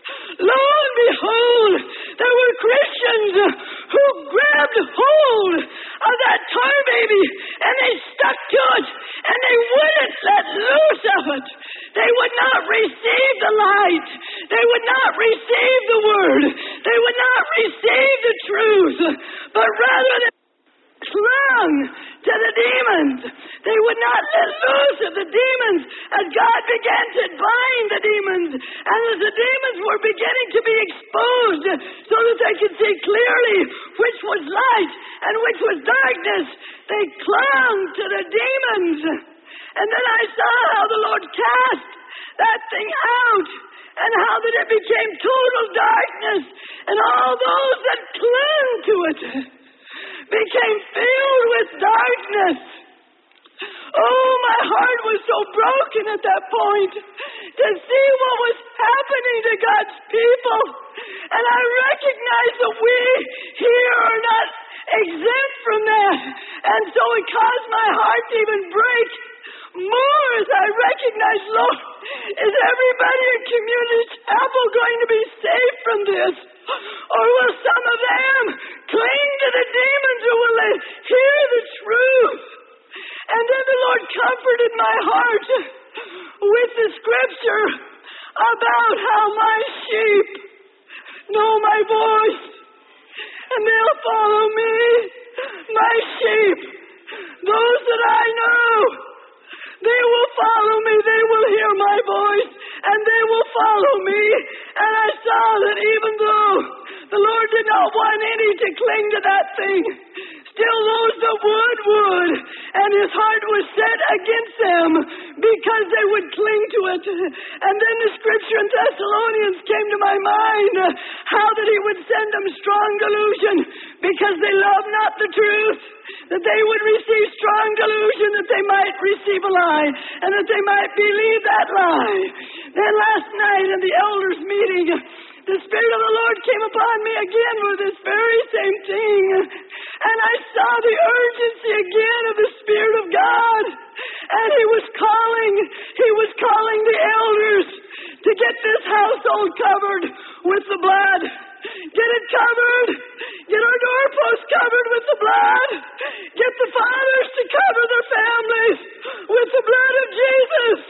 lo and behold, there were Christians who grabbed hold of that tar baby, and they stuck to it, and they wouldn't let loose of it. They would not receive the light. They would not receive the Word. They would not receive the truth, but rather they clung to the demons. They would not let loose of the demons as God began to bind the demons, and as the demons were beginning to be exposed so that they could see clearly which was light and which was darkness. They clung to the demons. And then I saw how the Lord cast that thing out, and how that it became total darkness, and all those that clung to it became filled with darkness. Oh, my heart was so broken at that point to see what was happening to God's people. And I recognize that we here are not exempt from that. And so it caused my heart to even break more as I recognize, Lord, is everybody in Community Chapel going to be saved from this? Or will some of them cling to the demons, or will they hear the truth? And then the Lord comforted my heart with the scripture about how my sheep know my voice, and they'll follow me. My sheep, those that I know, they will follow me. They will hear my voice, and they will follow me. And I saw that even though the Lord did not want any to cling to that thing, still those that would, would. And his heart was set against them because they would cling to it. And then the scripture in Thessalonians came to my mind, how that he would send them strong delusion because they love not the truth, that they would receive strong delusion, that they might receive a lie, and that they might believe that lie. Then last night in the elders' meeting, the Spirit of the Lord came upon me again with this very same thing. And I saw the urgency again of the Spirit of God. And he was calling, he was calling the elders to get this household covered with the blood. Get it covered. Get our doorposts covered with the blood. Get the fathers to cover their families with the blood of Jesus.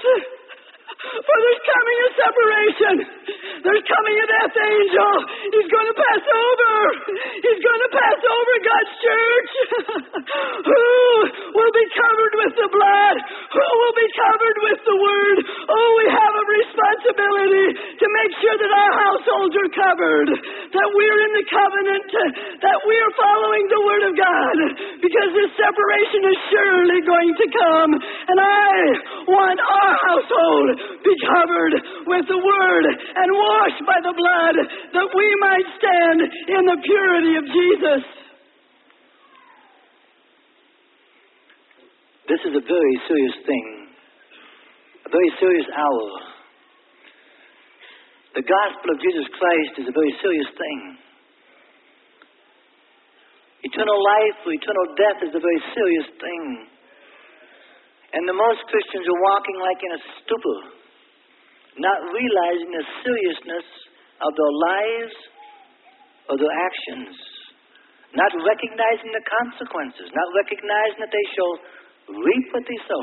For there's coming a separation. There's coming a death angel. He's going to pass over. He's going to pass over God's church. Who will be covered with the blood? Who will be covered with the word? Oh, we have a responsibility to make sure that our household households are covered, that we're in the covenant, that we're following the Word of God, because this separation is surely going to come. And I want our household be covered with the Word and washed by the blood, that we might stand in the purity of Jesus. This is a very serious thing, a very serious hour. The gospel of Jesus Christ is a very serious thing. Eternal life or eternal death is a very serious thing. And the most Christians are walking like in a stupor, not realizing the seriousness of their lives or their actions, not recognizing the consequences, not recognizing that they shall reap what they sow.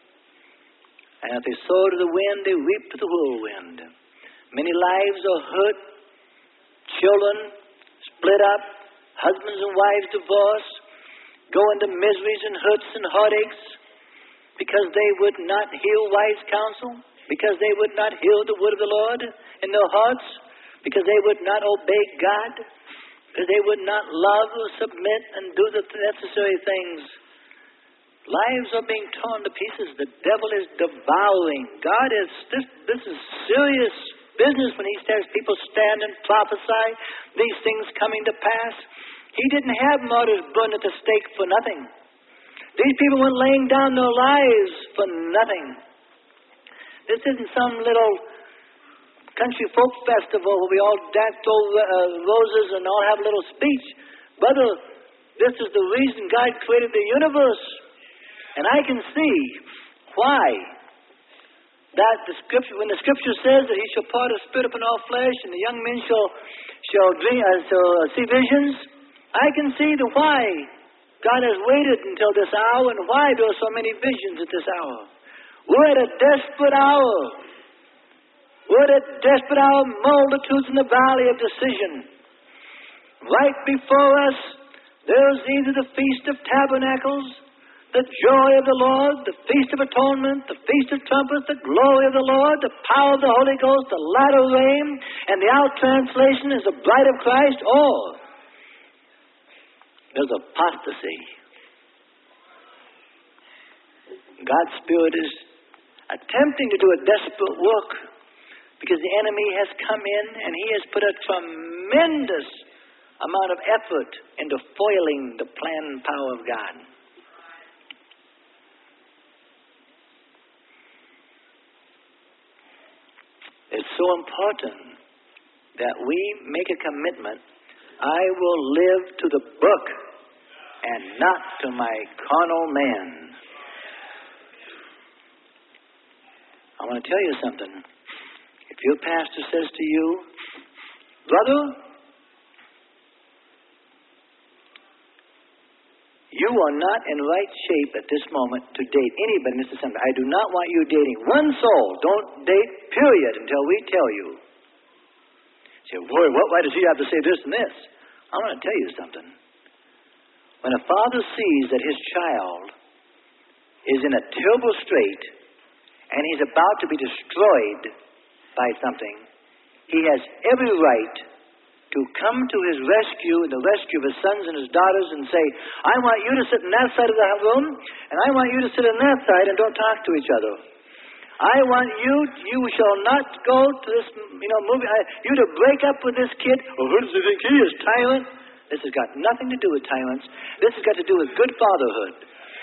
And if they sow to the wind, they reap to the whirlwind. Many lives are hurt, children split up, husbands and wives divorce, go into miseries and hurts and heartaches because they would not hear wise counsel, because they would not hear the word of the Lord in their hearts, because they would not obey God, because they would not love or submit and do the necessary things. Lives are being torn to pieces. The devil is devouring. God is, this, this is serious business when he says people stand and prophesy these things coming to pass. He didn't have martyrs burned at the stake for nothing. These people weren't laying down their lives for nothing. This isn't some little country folk festival where we all dance throw uh, roses and all have a little speech. Brother, this is the reason God created the universe. And I can see why that the scripture, when the scripture says that he shall pour his spirit upon all flesh, and the young men shall shall dream, uh, shall see visions, I can see the why God has waited until this hour, and why there are so many visions at this hour. We're at a desperate hour. We're at a desperate hour. Multitudes in the valley of decision. Right before us, there's either the Feast of Tabernacles, the joy of the Lord, the Feast of Atonement, the Feast of Trumpets, the glory of the Lord, the power of the Holy Ghost, the latter rain, and the out translation is the bride of Christ, or there's apostasy. God's Spirit is attempting to do a desperate work because the enemy has come in and he has put a tremendous amount of effort into foiling the plan and power of God. It's so important that we make a commitment. I will live to the book and not to my carnal man. I want to tell you something. If your pastor says to you, brother, you are not in right shape at this moment to date anybody in this assembly. I do not want you dating one soul. Don't date, period, until we tell you. You say, boy, what, why does he have to say this and this? I want to tell you something. When a father sees that his child is in a terrible strait and he's about to be destroyed by something, he has every right to come to his rescue and the rescue of his sons and his daughters and say, I want you to sit in that side of the room, and I want you to sit in that side and don't talk to each other. I want you, you shall not go to this, you know, movie, I, you to break up with this kid. Well, who does he think he is, tyrant? This has got nothing to do with tyrants. This has got to do with good fatherhood.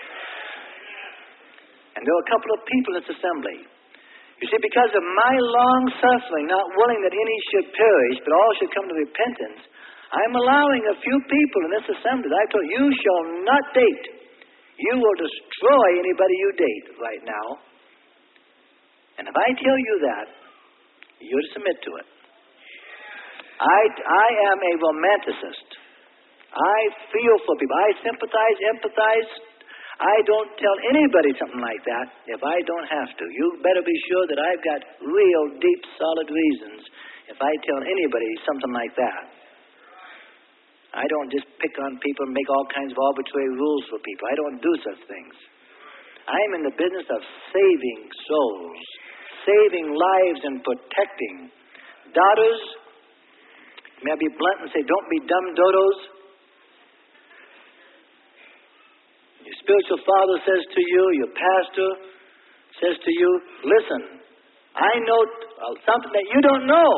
And there are a couple of people in this assembly. You see, because of my long suffering, not willing that any should perish, but all should come to repentance, I'm allowing a few people in this assembly that I told you shall not date. You will destroy anybody you date right now. And if I tell you that, you're to submit to it. I, I am a romanticist. I feel for people. I sympathize, empathize. I don't tell anybody something like that if I don't have to. You better be sure that I've got real, deep, solid reasons if I tell anybody something like that. I don't just pick on people and make all kinds of arbitrary rules for people. I don't do such things. I'm in the business of saving souls, saving lives and protecting. Daughters, May I be blunt and say, don't be dumb dodos? Your spiritual father says to you, your pastor says to you, listen, I know something that you don't know.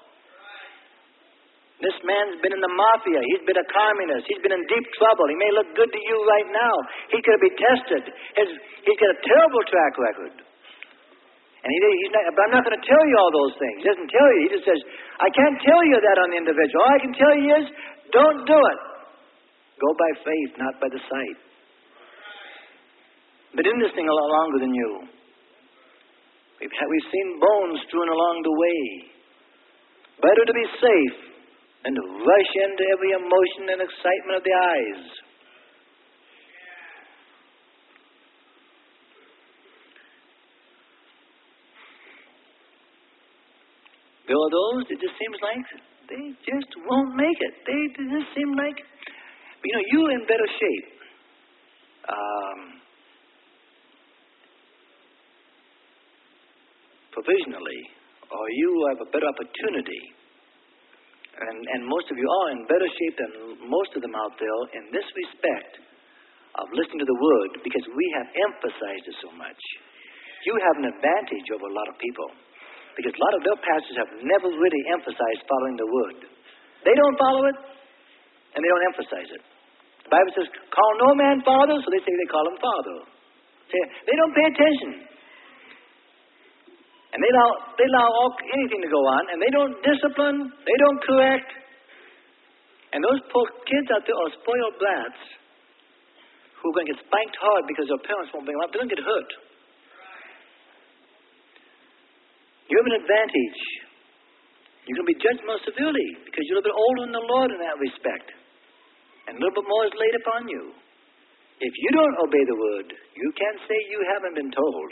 This man's been in the mafia. He's been a communist. He's been in deep trouble. He may look good to you right now. He could be tested. His, he's got a terrible track record. And he, he's not, but I'm not going to tell you all those things. He doesn't tell you. He just says, I can't tell you that on the individual. All I can tell you is, don't do it. Go by faith, not by the sight. Been in this thing a lot longer than you. We've, had, we've seen bones strewn along the way. Better to be safe than to rush into every emotion and excitement of the eyes. There are those that just seems like they just won't make it. They just seem like, you know, you're in better shape. Um, provisionally, or you have a better opportunity. And, and most of you are in better shape than most of them out there in this respect of listening to the Word, because we have emphasized it so much. You have an advantage over a lot of people, because a lot of their pastors have never really emphasized following the Word. They don't follow it, and they don't emphasize it. The Bible says, call no man father, so they say they call him father. They don't pay attention. And they allow, they allow all, anything to go on, and they don't discipline, they don't correct. And those poor kids out there are spoiled brats who are going to get spanked hard because their parents won't bring them up. They're going to get hurt. You have an advantage. You're going to be judged more severely because you're a little bit older than the Lord in that respect. And a little bit more is laid upon you. If you don't obey the Word, you can't say you haven't been told.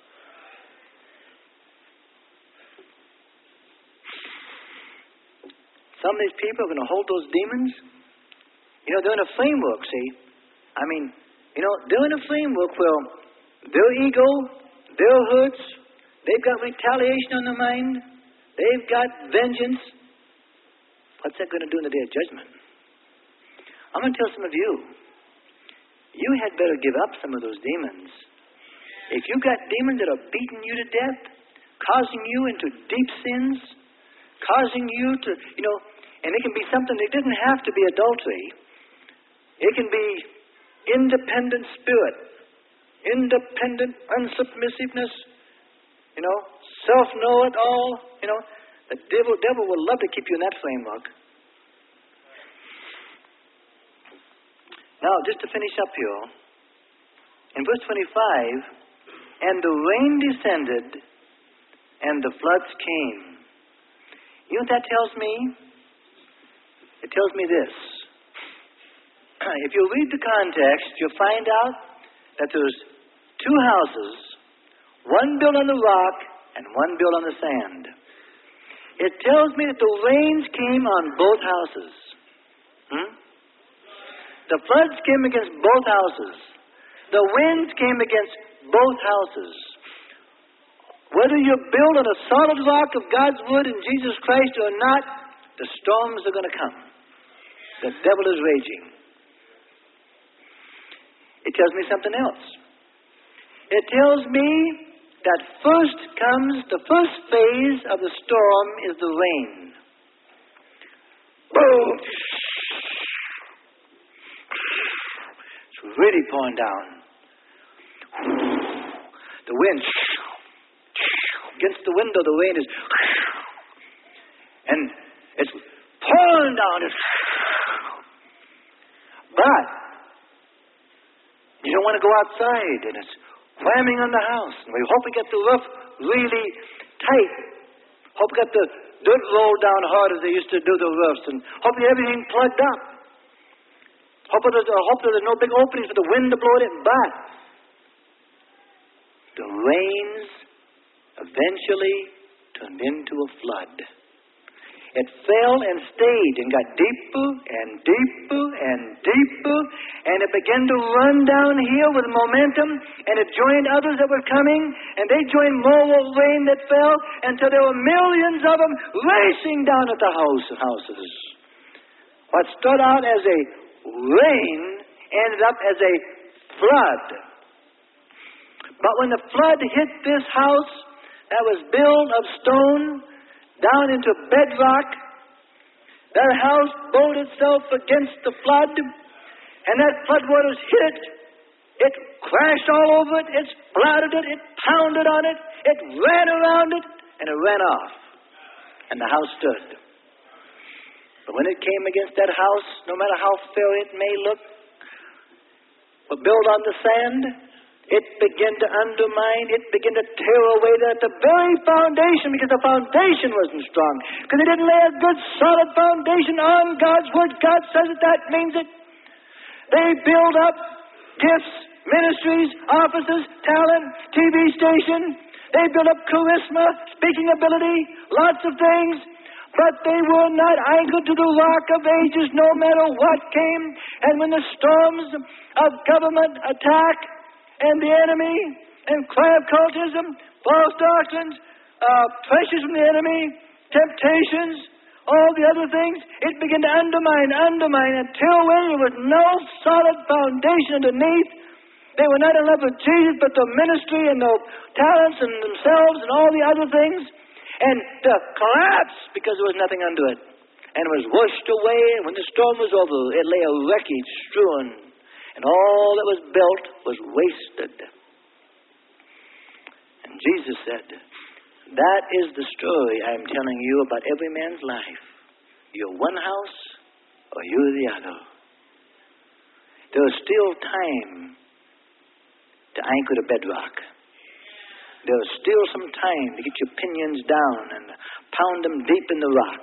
Some of these people are going to hold those demons. You know, they're in a framework, see. I mean, you know, they're in a framework where their ego, their hurts, they've got retaliation on their mind, they've got vengeance. What's that going to do in the day of judgment? I'm going to tell some of you, you had better give up some of those demons. If you've got demons that are beating you to death, causing you into deep sins, causing you to, you know, and it can be something, it doesn't have to be adultery. It can be independent spirit, independent unsubmissiveness, you know, self-know-it-all, you know. The devil, devil will love to keep you in that framework. Now, just to finish up here, in verse twenty-five, and the rain descended, and the floods came. You know what that tells me? It tells me this. If you read the context, you'll find out that there's two houses, one built on the rock and one built on the sand. It tells me that the rains came on both houses. Hmm? The floods came against both houses. The winds came against both houses. Whether you're built on a solid rock of God's Word in Jesus Christ or not, the storms are going to come. The devil is raging. It tells me something else. It tells me that first comes, the first phase of the storm is the rain. Boom! It's really pouring down. The wind against the window, the rain is, and it's pouring down. It's, but you don't want to go outside, and it's whamming on the house. And we hope we get the roof really tight. Hope we got the dirt rolled down hard as they used to do the roofs, and hope everything plugged up. Hope there's, uh, hope there's no big openings for the wind to blow it in. But the rains eventually turned into a flood. It fell and stayed and got deeper and deeper and deeper, and it began to run downhill with momentum, and it joined others that were coming, and they joined more rain that fell until there were millions of them racing down at the house houses. What started out as a rain ended up as a flood. But when the flood hit this house that was built of stone down into bedrock, that house bowed itself against the flood, and that flood waters hit it. It crashed all over it, it splattered it, it pounded on it, it ran around it, and it ran off. And the house stood. But when it came against that house, no matter how fair it may look, but built on the sand, it began to undermine, it began to tear away at the very foundation, because the foundation wasn't strong. Because it didn't lay a good, solid foundation on God's Word. God says it, that means it. They build up gifts, ministries, offices, talent, T V station. They build up charisma, speaking ability, lots of things. But they were not anchored to the rock of ages, no matter what came. And when the storms of government attack, and the enemy, and crab cultism, false doctrines, uh, pressures from the enemy, temptations, all the other things, it began to undermine, undermine, until when there was no solid foundation underneath. They were not in love with Jesus, but the ministry and the talents and themselves and all the other things. And the collapse, because there was nothing under it. And it was washed away, and when the storm was over, it lay a wreckage strewn. And all that was built was wasted. And Jesus said, that is the story I am telling you about every man's life. You're one house or you're the other. There is still time to anchor the bedrock. There is still some time to get your pinions down and pound them deep in the rock.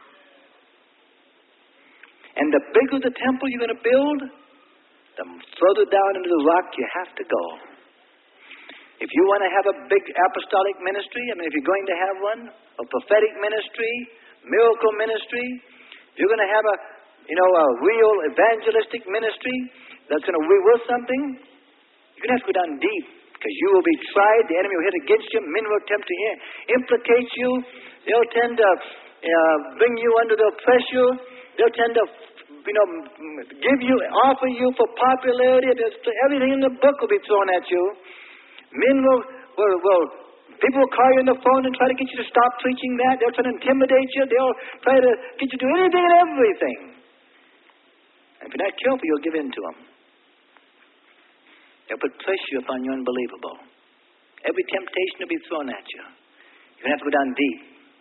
And the bigger the temple you're going to build, the further down into the rock you have to go. If you want to have a big apostolic ministry, I mean, if you're going to have one, a prophetic ministry, miracle ministry, if you're going to have a, you know, a real evangelistic ministry that's going to be worth something, you're going to have to go down deep, because you will be tried, the enemy will hit against you, men will attempt to implicate you, they'll tend to uh, bring you under their pressure, they'll tend to you know, give you, offer you for popularity. Everything in the book will be thrown at you. Men will, will, will, people will call you on the phone and try to get you to stop preaching that. They'll try to intimidate you. They'll try to get you to do anything and everything. And if you're not careful, you'll give in to them. They'll put pressure upon you unbelievable. Every temptation will be thrown at you. You're going to have to go down deep.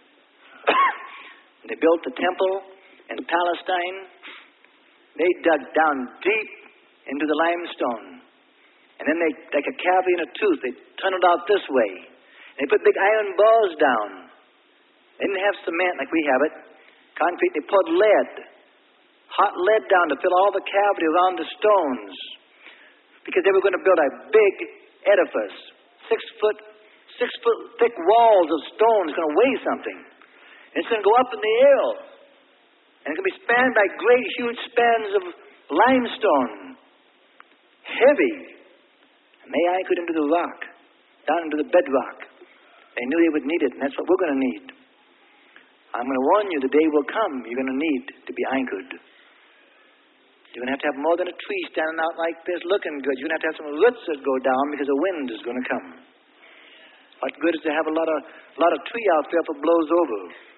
They built the temple in Palestine. They dug down deep into the limestone. And then they, like a cavity in a tooth, they tunneled out this way. They put big iron bars down. They didn't have cement like we have it. Concrete, they poured lead. Hot lead down to fill all the cavity around the stones. Because they were going to build a big edifice. Six foot, six foot thick walls of stone is going to weigh something. And it's going to go up in the air. And it can be spanned by great, huge spans of limestone. Heavy. And they anchored into the rock, down into the bedrock. They knew they would need it, and that's what we're going to need. I'm going to warn you, the day will come you're going to need to be anchored. You're going to have to have more than a tree standing out like this looking good. You're going to have to have some roots that go down because the wind is going to come. What good is to have a lot of, a lot of tree out there if it blows over?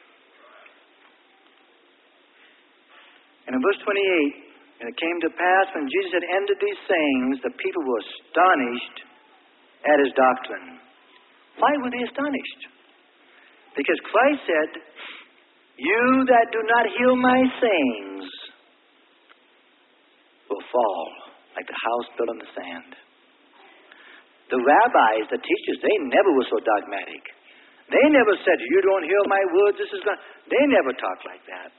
And in verse twenty-eight, and it came to pass when Jesus had ended these sayings, the people were astonished at his doctrine. Why were they astonished? Because Christ said, you that do not hear my sayings will fall like the house built on the sand. The rabbis, the teachers, they never were so dogmatic. They never said, you don't hear my words, this is going. They never talked like that.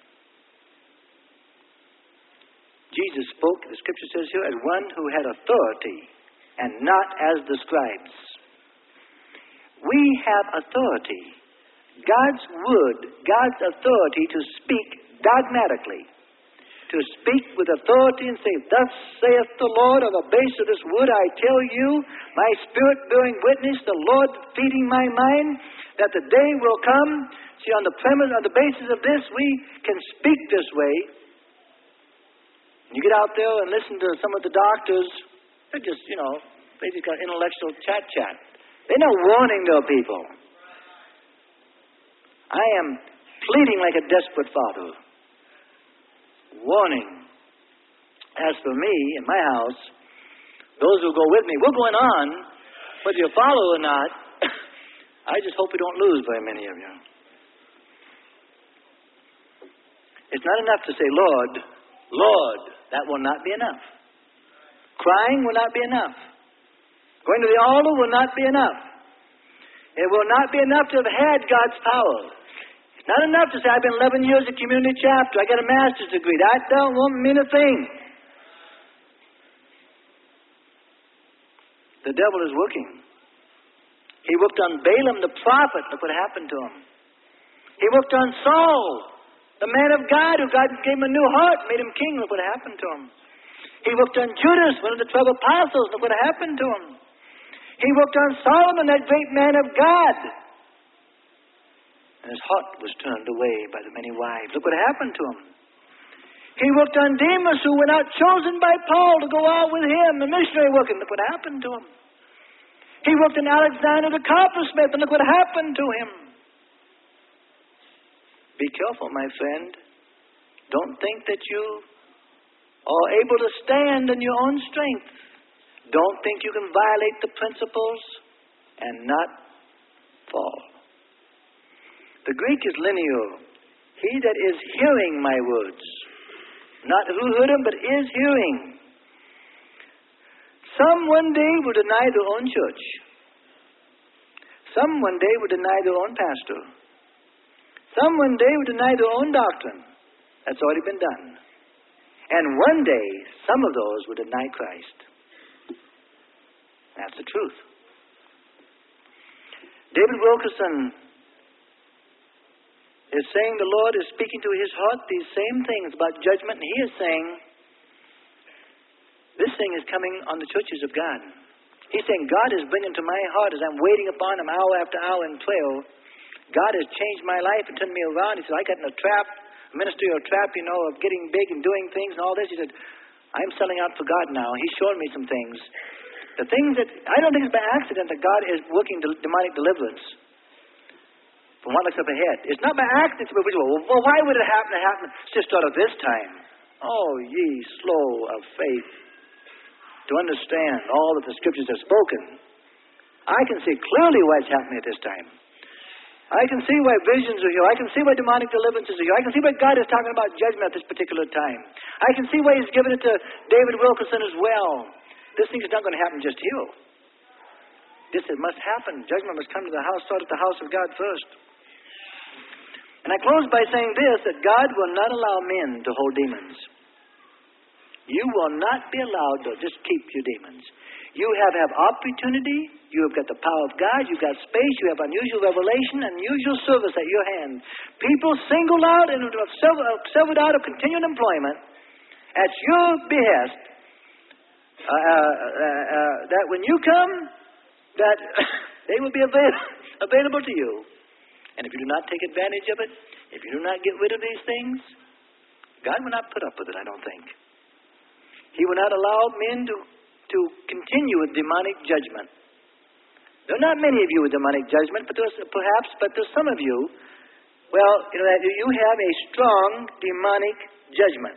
Jesus spoke, the scripture says here, as one who had authority and not as the scribes. We have authority God's word, God's authority to speak dogmatically, to speak with authority and say, thus saith the Lord, on the base of this word I tell you, my spirit bearing witness, the Lord feeding my mind, that the day will come. See, on the premise, on the basis of this, we can speak this way. You get out there and listen to some of the doctors, they're just, you know, they just got intellectual chat-chat. They're not warning their people. I am pleading like a desperate father. Warning. As for me and my house, those who go with me, we're going on, whether you follow or not. I just hope we don't lose very many of you. It's not enough to say, Lord, Lord. That will not be enough. Crying will not be enough. Going to the altar will not be enough. It will not be enough to have had God's power. It's not enough to say, I've been eleven years at community chapter, I got a master's degree. That don't won't mean a thing. The devil is working. He worked on Balaam the prophet. Look what happened to him. He worked on Saul, the man of God, who God gave him a new heart, made him king. Look what happened to him. He worked on Judas, one of the twelve apostles. Look what happened to him. He worked on Solomon, that great man of God. And his heart was turned away by the many wives. Look what happened to him. He worked on Demas, who went out chosen by Paul to go out with him, the missionary working. Look what happened to him. He worked on Alexander the coppersmith, and look what happened to him. Be careful, my friend. Don't think that you are able to stand in your own strength. Don't think you can violate the principles and not fall. The Greek is linear. He that is hearing my words. Not who heard them, but is hearing. Some one day will deny their own church. Some one day will deny their own pastor. Some one day will deny their own doctrine. That's already been done. And one day, some of those will deny Christ. That's the truth. David Wilkerson is saying the Lord is speaking to his heart these same things about judgment, and he is saying, this thing is coming on the churches of God. He's saying, God is bringing to my heart as I'm waiting upon him hour after hour in prayer. God has changed my life and turned me around. He said, I got in a trap, a ministry or a trap, you know, of getting big and doing things and all this. He said, I'm selling out for God now. He's showing me some things. The things that, I don't think it's by accident that God is working demonic deliverance from what looks up ahead. It's not by accident. Well, why would it happen to happen just out of this time? Oh, ye slow of faith to understand all that the Scriptures have spoken. I can see clearly why it's happening at this time. I can see why visions are here. I can see why demonic deliverances are here. I can see why God is talking about judgment at this particular time. I can see why he's given it to David Wilkerson as well. This thing is not going to happen just here. This it must happen. Judgment must come to the house, start at the house of God first. And I close by saying this, that God will not allow men to hold demons. You will not be allowed to just keep your demons. You have have opportunity. You have got the power of God. You've got space. You have unusual revelation, unusual service at your hand. People singled out and severed out of continuing employment at your behest. Uh, uh, uh, uh, that when you come, that they will be avail- available to you. And if you do not take advantage of it, if you do not get rid of these things, God will not put up with it, I don't think. He will not allow men to, to continue with demonic judgment. There are not many of you with demonic judgment, but there's perhaps, but there's some of you, well, you know, that you have a strong demonic judgment.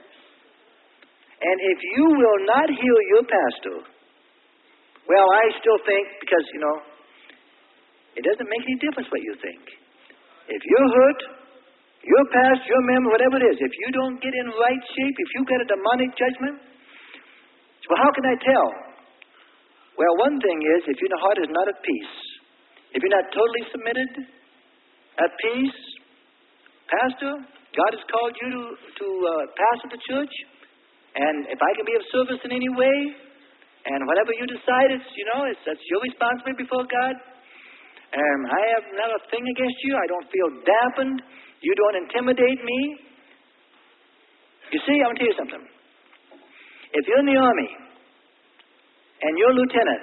And if you will not heal your pastor, well, I still think, because, you know, it doesn't make any difference what you think. If you're hurt, your pastor, your member, whatever it is, if you don't get in right shape, if you've got a demonic judgment, well, how can I tell? Well, one thing is, if your heart is not at peace, if you're not totally submitted, at peace, pastor, God has called you to, to uh, pastor the church, and if I can be of service in any way, and whatever you decide, it's, you know, it's, that's your responsibility before God. Um, I have not a thing against you. I don't feel dampened. You don't intimidate me. You see, I'm going to tell you something. If you're in the Army and you're a lieutenant,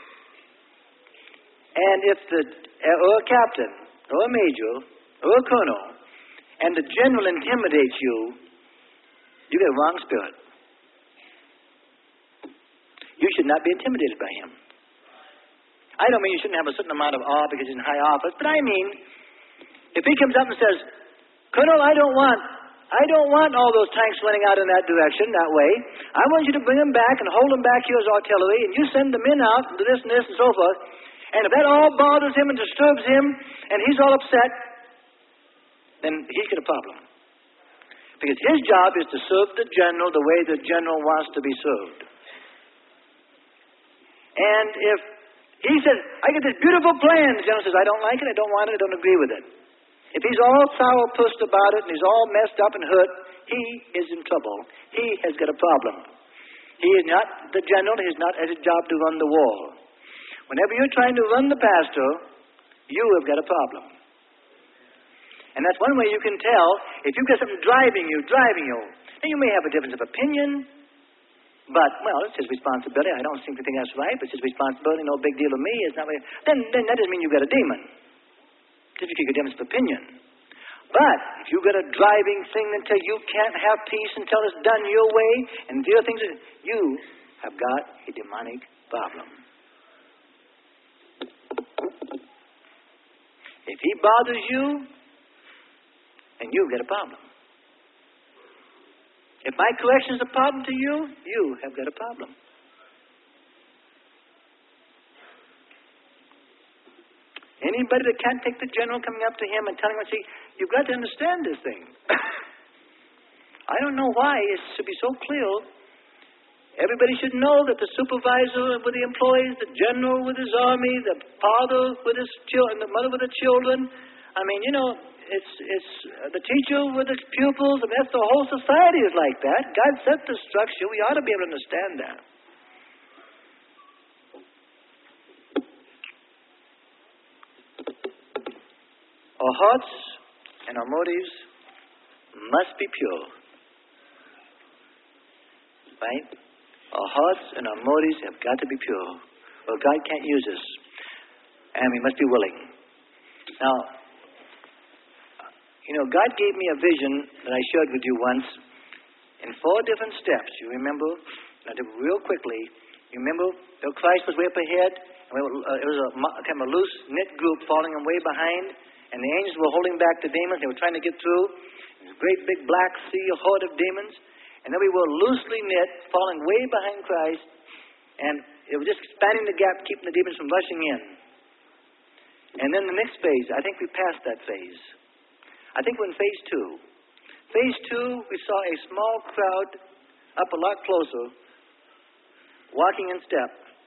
and if the, or a captain, or a major, or a colonel, and the general intimidates you, you get a wrong spirit. You should not be intimidated by him. I don't mean you shouldn't have a certain amount of awe because he's in high office, but I mean, if he comes up and says, Colonel, I don't want, I don't want all those tanks running out in that direction, that way. I want you to bring them back and hold them back here as artillery, and you send the men out and do this and this and so forth. And if that all bothers him and disturbs him, and he's all upset, then he's got a problem. Because his job is to serve the general the way the general wants to be served. And if he says, I get this beautiful plan, the general says, I don't like it, I don't want it, I don't agree with it. If he's all sourpussed about it and he's all messed up and hurt, he is in trouble. He has got a problem. He is not the general, he's not at his job to run the war. Whenever you're trying to run the pastor, you have got a problem. And that's one way you can tell if you've got something driving you, driving you. Now, you may have a difference of opinion, but, well, it's his responsibility. I don't seem to think that's right, but it's his responsibility. No big deal to me. It's not really, then, then that doesn't mean you've got a demon. Just because you've got a difference of opinion. But if you've got a driving thing until you can't have peace until it's done your way, and the other things, you have got a demonic problem. If he bothers you, and you've got a problem. If my correction is a problem to you, you have got a problem. Anybody that can't take the general coming up to him and telling him, see, you've got to understand this thing. I don't know why it should be so clear. Everybody should know that the supervisor with the employees, the general with his army, the father with his children, the mother with the children. I mean, you know, it's it's uh, the teacher with his pupils. I mean, that's the whole society is like that. God set the structure. We ought to be able to understand that. Our hearts and our motives must be pure. Right? Our hearts and our motives have got to be pure, or God can't use us. And we must be willing. Now, you know, God gave me a vision that I shared with you once in four different steps. You remember? Now, real quickly, you remember that Christ was way up ahead, and we were, uh, it was a kind of a loose knit group falling him way behind, and the angels were holding back the demons. They were trying to get through. This great big black sea, a horde of demons. And then we were loosely knit, falling way behind Christ, and it was just spanning the gap, keeping the demons from rushing in. And then the next phase, I think we passed that phase. I think we're in phase two. Phase two, we saw a small crowd up a lot closer, walking in step.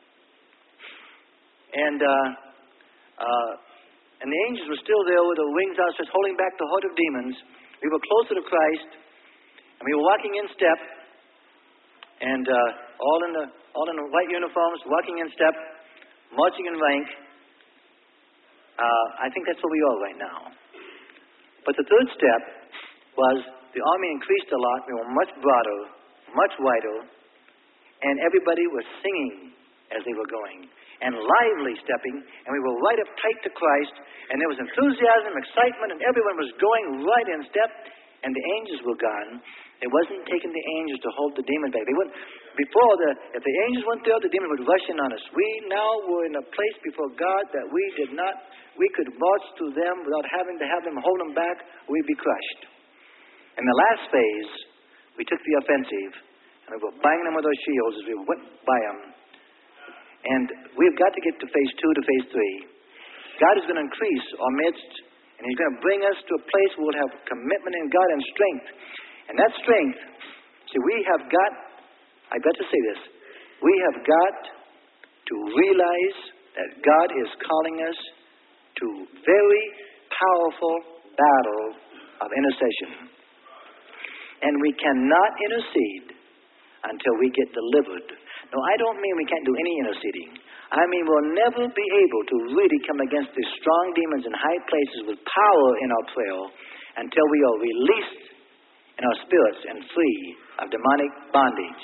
And uh, uh, and the angels were still there with their wings outstretched, holding back the horde of demons. We were closer to Christ, and we were walking in step, and uh, all in the all in the white uniforms, walking in step, marching in rank. Uh, I think that's where we are right now. But the third step was the army increased a lot. We were much broader, much wider, and everybody was singing as they were going, and lively stepping, and we were right up tight to Christ, and there was enthusiasm, excitement, and everyone was going right in step, and the angels were gone. It wasn't taking the angels to hold the demon back. They wouldn't, before the, if the angels went there, the demon would rush in on us. We now were in a place before God that we did not, we could march through them without having to have them hold them back, we'd be crushed. In the last phase, we took the offensive, and we were banging them with our shields as we went by them. And we've got to get to phase two to phase three. God is going to increase our midst, and he's going to bring us to a place where we'll have commitment in God and strength. And that strength, see, we have got, I've got to say this, we have got to realize that God is calling us to very powerful battle of intercession. And we cannot intercede until we get delivered. No, I don't mean we can't do any interceding. I mean, we'll never be able to really come against these strong demons in high places with power in our prayer until we are released in our spirits and free of demonic bondage.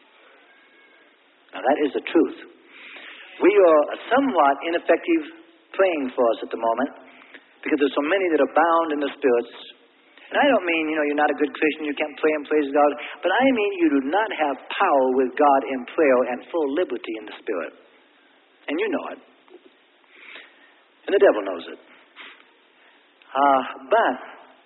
Now, that is the truth. We are somewhat ineffective praying for us at the moment because there's so many that are bound in the spirits. And I don't mean, you know, you're not a good Christian, you can't pray and praise God, but I mean you do not have power with God in prayer and full liberty in the Spirit. And you know it. And the devil knows it. Uh, but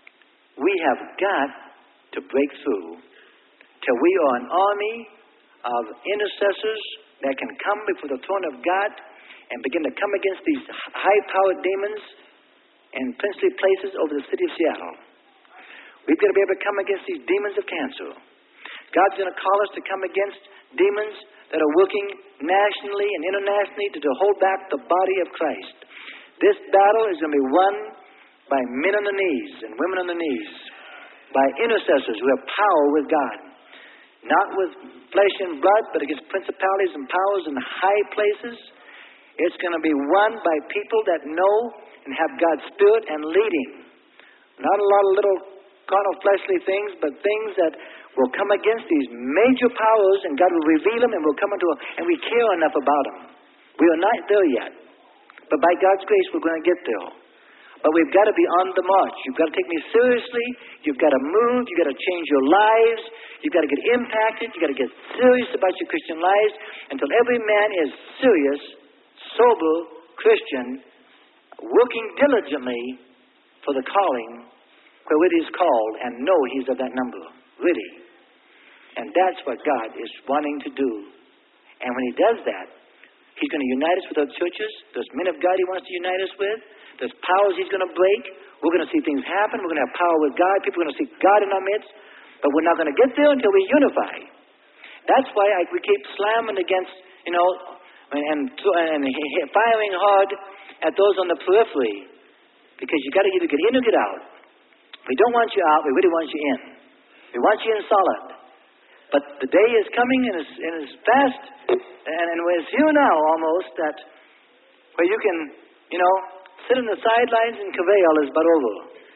we have got to break through till we are an army of intercessors that can come before the throne of God and begin to come against these high-powered demons in princely places over the city of Seattle. We've got to be able to come against these demons of cancer. God's going to call us to come against demons that are working nationally and internationally to, to hold back the body of Christ. This battle is going to be won by men on the knees and women on the knees, by intercessors who have power with God. Not with flesh and blood, but against principalities and powers in high places. It's going to be won by people that know and have God's Spirit and leading. Not a lot of little carnal fleshly things, but things that will come against these major powers, and God will reveal them, and we'll come into a, and we care enough about them. We are not there yet. But by God's grace, we're going to get there. But we've got to be on the march. You've got to take me seriously. You've got to move. You've got to change your lives. You've got to get impacted. You've got to get serious about your Christian lives until every man is serious, sober Christian, working diligently for the calling wherewith he is called, and know he's of that number, really. And that's what God is wanting to do. And when he does that, he's going to unite us with other churches. There's men of God he wants to unite us with. There's powers he's going to break. We're going to see things happen. We're going to have power with God. People are going to see God in our midst. But we're not going to get there until we unify. That's why I, we keep slamming against, you know, and, and, and firing hard at those on the periphery. Because you got to either get in or get out. We don't want you out. We really want you in. We want you in solid. But the day is coming and is, and is fast. And, and it's here now almost that where you can, you know, sit on the sidelines and cavail is but over.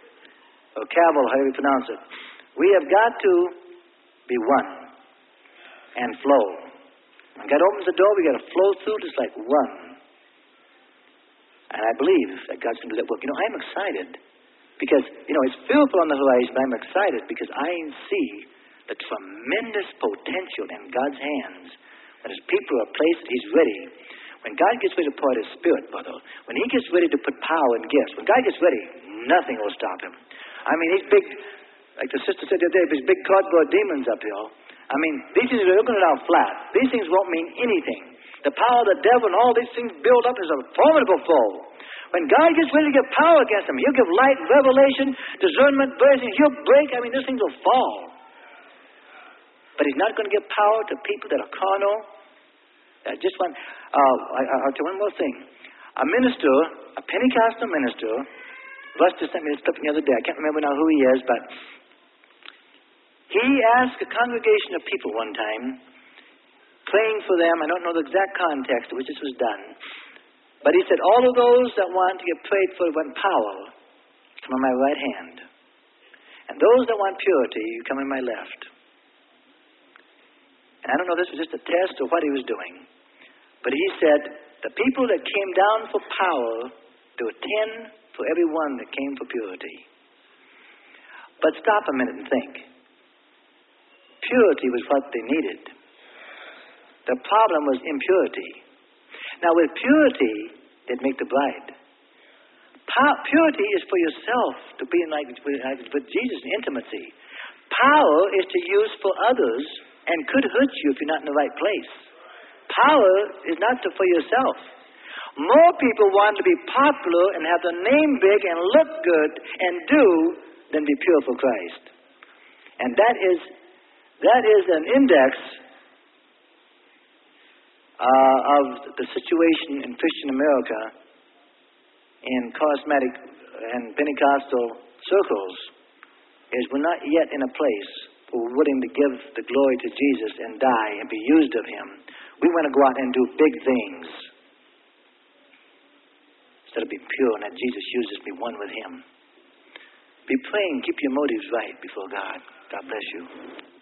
Or cavil, however you pronounce it. We have got to be one and flow. When God opens the door, we got to flow through just like one. And I believe that God's going to do that work. You know, I'm excited because, you know, it's fearful on the horizon, but I'm excited because I see the tremendous potential in God's hands. That his people are placed, he's ready. When God gets ready to pour out his Spirit, brother, when he gets ready to put power and gifts, when God gets ready, nothing will stop him. I mean, these big, like the sister said the other day, these big cardboard demons up here, I mean, these things are looking down flat. These things won't mean anything. The power of the devil and all these things build up is a formidable foe. When God gets ready to give power against them, he'll give light, revelation, discernment, blessing. He'll break. I mean, these things will fall. But he's not going to give power to people that are carnal. Uh, just one, uh, I, I'll tell you one more thing. A minister, a Pentecostal minister, Russ just sent me this clip the other day. I can't remember now who he is, but he asked a congregation of people one time, praying for them. I don't know the exact context in which this was done. But he said, all of those that want to get prayed for want power, come on my right hand. And those that want purity, you come on my left. And I don't know if this was just a test or what he was doing. But he said, the people that came down for power, there were ten for every one that came for purity. But stop a minute and think. Purity was what they needed. The problem was impurity. Now with purity, they'd make the bride. Pa- purity is for yourself, to be in like with, with Jesus in intimacy. Power is to use for others and could hurt you if you're not in the right place. Power is not to, for yourself. More people want to be popular and have their name big and look good and do than be pure for Christ. And that is that is an index uh, of the situation in Christian America in charismatic and Pentecostal circles is we're not yet in a place where we're willing to give the glory to Jesus and die and be used of him. We want to go out and do big things. got to be pure and that Jesus uses me one with him. Be praying. Keep your motives right before God. God bless you.